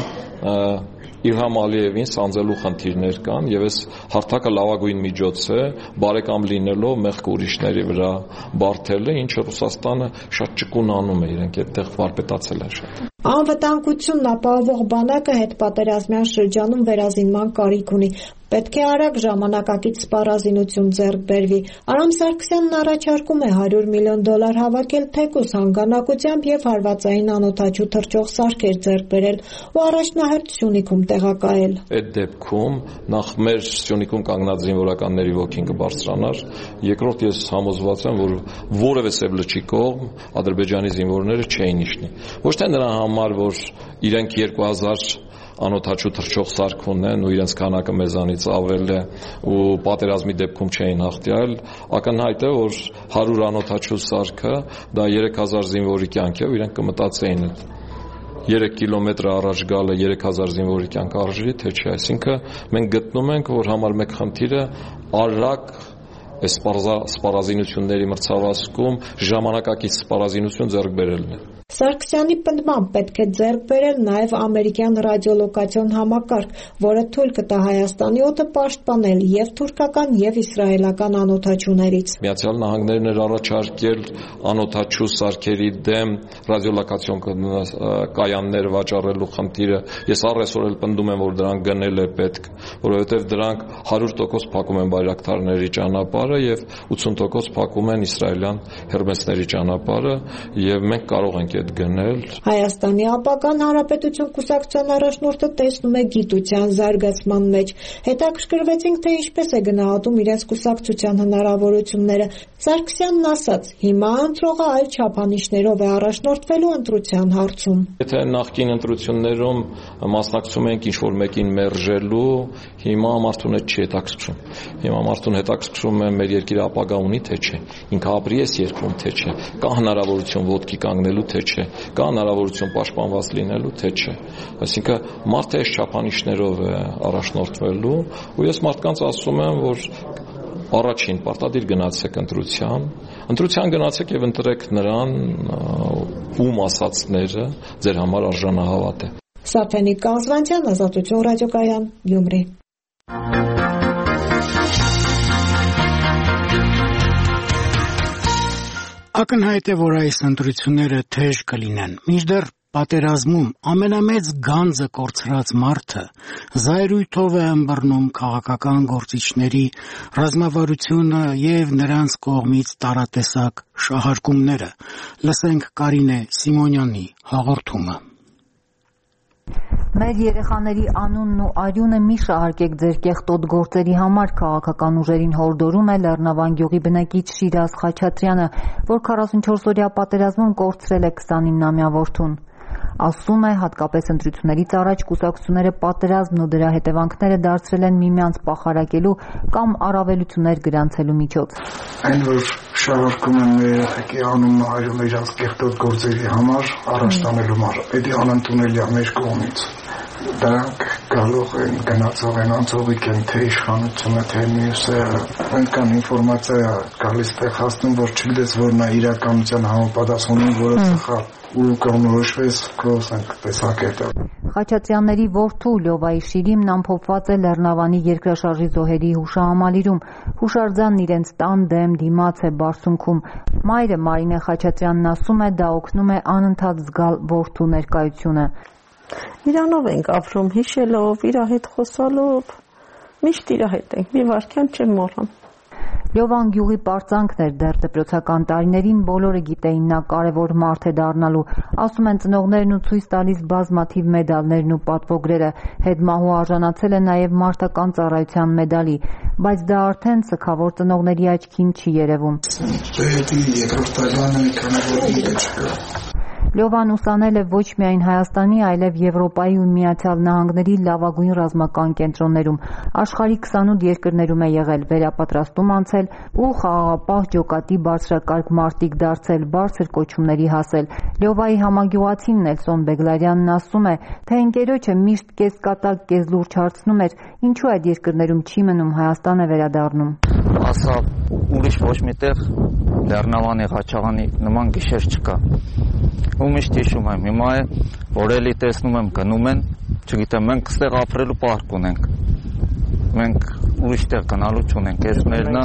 ու Իլհամ Ալիևին սանձելու խնդիրներ կան եւ այս հարթակը լավագույն միջոց է բարեկամ լինելով մեղք ուրիշների վրա բարթելը, ինչը Ռուսաստանը շատ ճկուն անում է, իրենք այդտեղ վարպետացել են շատ։ Անվտանգությունն ապահովող բանակը հետպատերազմյան շրջանում վերազինման կարիք ունի։ Պետք է արագ ժամանակակից սպառազինություն ձեռք բերվի։ Արամ Սարգսյանն առաջարկում է $100 միլիոն հավաքել թեկուզ հանգանակությամբ եւ հարվածային անօդաչու թռչող սարքեր ձեռք բերել ու առաջնահերթ Սյունիքում տեղակայել։ Այդ դեպքում նախ մեր Սյունիքում կանգնած զինվորականների ոգին կբարձրանար, երկրորդ ես համոզված եմ, որ որևէ սևլջի կողմ Ադրբեջանի զինվորները չէին իջնի։ Ոչ թե նրա համար, որ իրենք 2000 անօդաչու թռչող սարք ունեն ու իրենց քանակը մեզանից ավել է ու պատերազմի դեպքում չէին հաղթիալ, ակնհայտ է, որ 100 անօդաչու սարքը դա 3000 զինվորի կյանք է ու իրենք կմտածեին 3 կիլոմետր առաջ գալը 3000 զինվորի կյանք արժի, թե չէ։ Այսինքն մենք գտնում ենք, որ համար մեկ խնդիրը արագ այս սպառազինությունների մրցավազքում ժամանակակից սպառազինություն ձեռք բերելն է։ Սարգսյանի պնդմամբ պետք է ձեռք բերել նաև ամերիկյան ռադիոլոկացիոն համակարգ, որը թույլ կտա Հայաստանի օդը պաշտպանել եւ թուրքական եւ իսրայելական անօդաչուներից։ Միացյալ Նահանգներն էր առաջարկել անօդաչու սարքերի դեմ ռադիոլոկացիոն կայաններ վաճառելու խնդիրը։ Ես առեսօր էլ պնդում եմ, որ դրանք գնել է պետք, որովհետեւ դրանք 100% փակում են բայրակտարների ճանապարհը եւ 80% փակում են իսրայելյան հերմեսների ճանապարհը եւ մենք կարող ենք այդ գնել։ Հայաստանի ապագան Հանրապետություն կուսակցության առաջնորդը տեսնում է գիտության զարգացման մեջ։ Հետաքրքրվեցինք, թե ինչպես է գնահատում իրենց կուսակցության հնարավորությունները։ Սարգսյանն ասաց, հիմա ընտրողը այլ չափանիշներով է առաջնորդվելու ընտրության հարցում։ Եթե նախկին ընտրություններում մասնակցում ենք ինչ-որ մեկին մերժելու, հիմա մարդուն չի հետաքրքրում։ Հիմա մարդուն հետաքրքրում է մեր երկիրը ապագա ունի, թե չէ։ Ինքը ապրի է երկրում, թե չէ։ Կա հնարավորություն ոտքի կանգնելու, թե չէ, կա հնարավորություն պաշտպանված լինելու, թե չէ։ Այսինքն մարդը այս չափանիշներով է առաջնորդվելու ու ես մարդկանց ասում եմ, որ առաջին պարտադիր գնացեք ընտրության գնացեք եւ ընտրեք նրան, ում ասածները ձեր համար արժանահավատ է։ Սաֆենիկ Կազվանցյան, Ազատություն ռադիոկայան, Գյումրի։ Ակնհայտ է, որ այս ընտրությունները թեժ կլինեն։ Մինչդեռ պատերազմում ամենամեծ գանձը կորցրած մարդը զայրույթով է ըմբռնում քաղաքական գործիչների ռազմավարությունը եւ նրանց կողմից տարատեսակ շահարկումները։ Լսենք Կարինե Սիմոնյանի հաղորդումը։ Մեր երեխաների անունն ու արյունը մի շահարկեք ձեր կեղտոտ գործերի համար, քաղաքական ուժերին հորդորում է Լեռնավան գյուղի բնակիչ Շիրազ Խաչատրյանը, որ 44-օրյա պատերազմում կորցրել է 29-ամյա որդուն։ Ասում է, հատկապես ընտրություններից առաջ կուսակցությունները պատերազմն ու դրա հետևանքները դարձրել են միմյանց պախարակելու կամ առավելություններ գրանցելու միջոց։ Այն, որ շարարկում են մեր երեխեքի անունը հայրում իրանց կեղտոտ գործերի համար, առաջ տանելու համար, դա անընդունելի է մեր կողմից։ Դրանք գալով են, գնացող են, անցողիկ են, թե իշխանությունը, թե մյուսը, այնքան ինֆորմացիա գալիս տեղ հասնում, որ չգիտես, որ նա իրականության համապատասխանում, որը սխալ ու կողմնորոշվեց կրոսենք տեսակետը։ Խաչատրյանների որդու Լյովայի շիրիմն ամփոփված է Լեռնավանի երկրաշարժի զոհերի հուշահամալիրում։ Հուշարձանն իրենց տան դեմ դիմաց է բարձունքում։ Մայրը Մարինե Խաչատրյանն ասում է, դա օգնում է անընդհատ զգալ որդու ներկայությունը։ Իրանով ենք ապրում, հիշելով, իր հետ խոսալով, միշտ իր հետ ենք, մի վարքյան չեմ մոռանում։ Լյովան գյուղի պարծանքն էր դեռ դպրոցական տարիներին, բոլորը գիտեին նա կարևոր մարդ է դառնալու, ասում են ծնողներն ու ցույց տալիս բազմաթիվ մեդալներն ու պատվոգրերը, հետմահու արժանացել է նաև մարտական ծառայության մեդալի, բայց դա արդեն սգավոր ծնողների աչքին չի երևում։ Լյովան ուսանել է ոչ միայն Հայաստանի, այլև Եվրոպայի ու Միացյալ Նահանգների լավագույն ռազմական կենտրոններում, աշխարհի 28 երկրներում է եղել, վերապատրաստում անցել ու խաղաղապահ ջոկատի բարձրակարգ մարտիկ դարձել, բարձր կոչումների հասել։ Լյովայի համագյուղացին Նելսոն Բեգլարյանն ասում է, թե ընկերոջը միշտ կեսկատակ, կեսլուրջ հարցնում էր, ինչու այդ երկրներում չի մնում, Հայաստան է վերադառնում։ Ասա ուրիշ ոչ միտեղ Լեռնավանի, Ղաչաղանի նման գիշեր չկա։ Ու միշտ հիշում եմ, հիմա է, որ էլի տեսնում եմ գնում են, չգիտեմ, մենք ստեղ ապրելու պարկ ունենք, մենք ուրիշ տեղ գնալու չունենք, ես մերնա։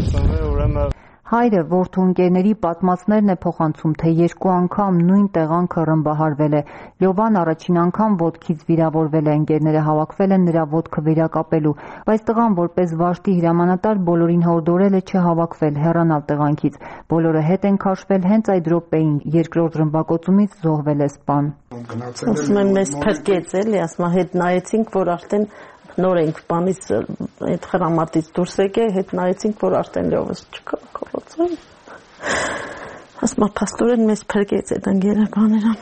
Հայրը որդու ընկերների պատմածներն է փոխանցում, թե 2 անգամ նույն տեղանքը ռմբահարվել է։ Լյովան առաջին անգամ ոտքից վիրավորվել է, ընկերները հավաքվել են նրա ոտքը վերակապելու, բայց տղան որպես վարժի հրամանատար բոլորին հորդորել է չհավաքվել, հեռանալ տեղանքից։ Բոլորը հետ են քաշվել հենց այդ րոպեին, երկրորդ ռմբակոծումից զոհվել է սպան։ Ասում են մեզ փրկեց էլի, ասում հետ նայեցինք, որ արդեն նոր ենք բանից այդ խրամատից դուրս եկել, հետ նայեցինք, որ արդեն լյովս չկա, կորացել։ Ասում եմ, փաստորեն մեզ փրկեց այդ ընկերը բաներան։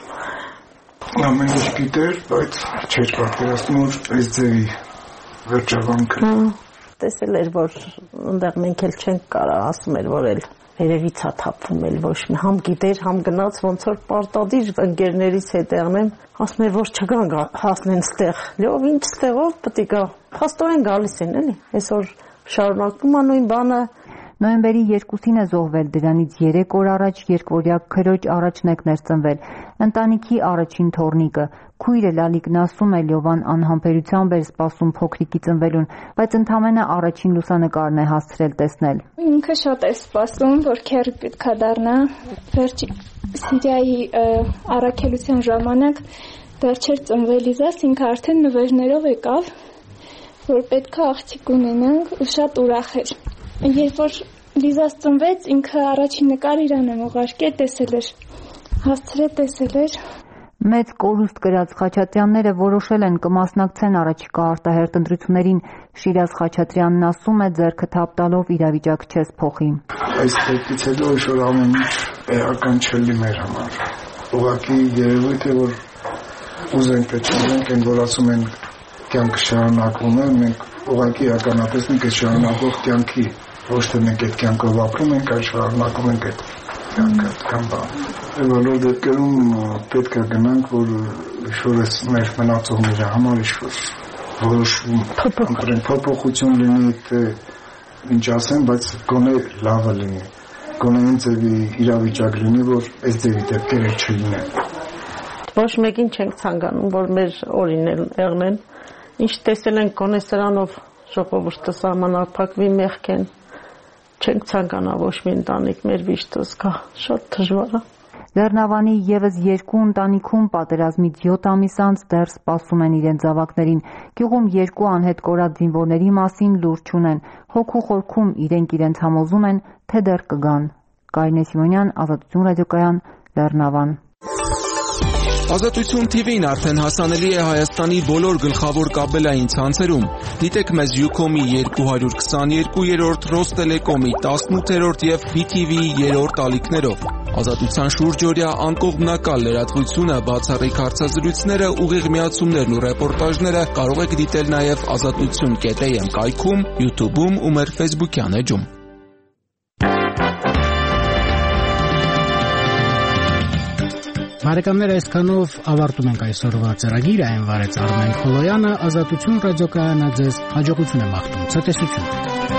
Ամեն ինչ գիտեր, բայց չէր պատկերացնում, որ այս ձևի վերջաբանքը։ Տեսել էր, որ այնտեղ մենք էլ չենք կարող, ասում էր, որ էլ երևից է թափվում էլ ոչ մի համ գիտեր, համ գնաց ոնց որ պարտադիր ընկերներից հետ եղնեմ, ասում էր, որ չգան հասնեն ստեղ։ Լյով ինչ ստեղով պետք է գա։ Փաստորեն գալիս են էլի։ Այսօր շարունակում է նույն բանը։ Նոյեմբերի 2-ին է զոհվել, դրանից 3 օր առաջ երկվորյա քրոջ առաջնեկն էր ծնվել։ Ընտանիքի առաջին թոռնիկը։ Քույրը Լալիկն ասում է, Լյովան անհամբերությամբ էր սպասում փոքրիկի ծնվելուն, բայց ընդամենը առաջին լուսանկարն է հասցրել տեսնել։ Ինքը շատ է սպասում, որ քեռի պետք է դառնա։ Վերջի Սիրիայի առաքելության ժամանակ դեռ չէր ծնվելիզաս, ինքը արդեն նվերներով եկավ, որ պետք է աղջիկ ունենանք ու շատ ուրախ էր։ Երբ որ Լիզաս ծնվեց, ինքը առաջին նկար իրան եմ ուղարկել, տեսել էր, հասցրել տեսել էր։ Մեծ կորուստ կրած Խաչատրյանները որոշել են կմասնակցեն առաջիկա արտահերթ ընտրություններին։ Շիրազ Խաչատրյանն ասում է, ձեռքը թափ տալով իրավիճակ չես փոխի։ Այս դեպքից հետո ինչ-որ ամեն ինչ էական չլի մեր համար։ Ուղղակի երևույթ է, որ ուզենք թե չունենք, այն որ ասում են կյանքը շարունակվում է, մենք ուղղակի ականատեսնենք այդ շարունակող կյանքի, ոչ թե մենք այդ կյանքով ապրում ենք, այլ շարունակում ենք այդ կյանքը, կամ բան։ Բոլոր դեպքերում պետք է գնանք, որ ինչ-որ մեր մնացողների համար ինչ-որ որոշում ընտրենք, փոփոխություն լինի, թե ինչ ասեմ, բայց գոնե լավը լինի, գոնե այն ձևի իրավիճակ լինի, որ այս ձևի դեպքերը չլինեն։ Ոչ մեկին չենք ցանկանում, որ մեր օրին եղնեն, ինչ տեսել ենք գոնե սրանով ժողովուրդը սահմանափակվի մեղքեն, չենք ցանկանա ոչ մի ընտանիք մեր վիշտը զգա, շատ դժվար է։ Լեռնավանի ևս 2 ընտանիքում պատերազմից 7 ամիս անց դեռ սպասում են իրենց զավակներին։ Գյուղում 2 անհետ կորած զինվորների մասին լուր չունեն։ Հոգու խորքում իրենք համոզում են, թե դեռ կգան։ Կարինե Սիմոնյան, Ազատություն ռադիոկայան, Լեռնավան։ Ազատություն TV-ն արդեն հասանելի է Հայաստանի բոլոր գլխավոր կաբելային ցանցերում։ Դիտեք մեզ Ucom-ի 222-րդ, Ռոստելեկոմի 18-րդ եւ BTV-ի 3-րդ ալիքներով։ Ազատության շուրջօրյա անկողմնակալ լրատվությունը, բացառիկ հարցազրույցները, ուղիղ միացումներն ու ռեպորտաժները կարող եք դիտել նաեւ azatutsun.am կայքում, YouTube-ում ու մեր Facebook-յան էջում։ Բարեկամներ, այսքանով ավարտում ենք այսօրվա ծրագիրը, այն վարեց Արմեն Խոլոյանը, Ազատություն ռադիոկայանը ձեզ հաջողություն է մաղթում, ցտեսություն։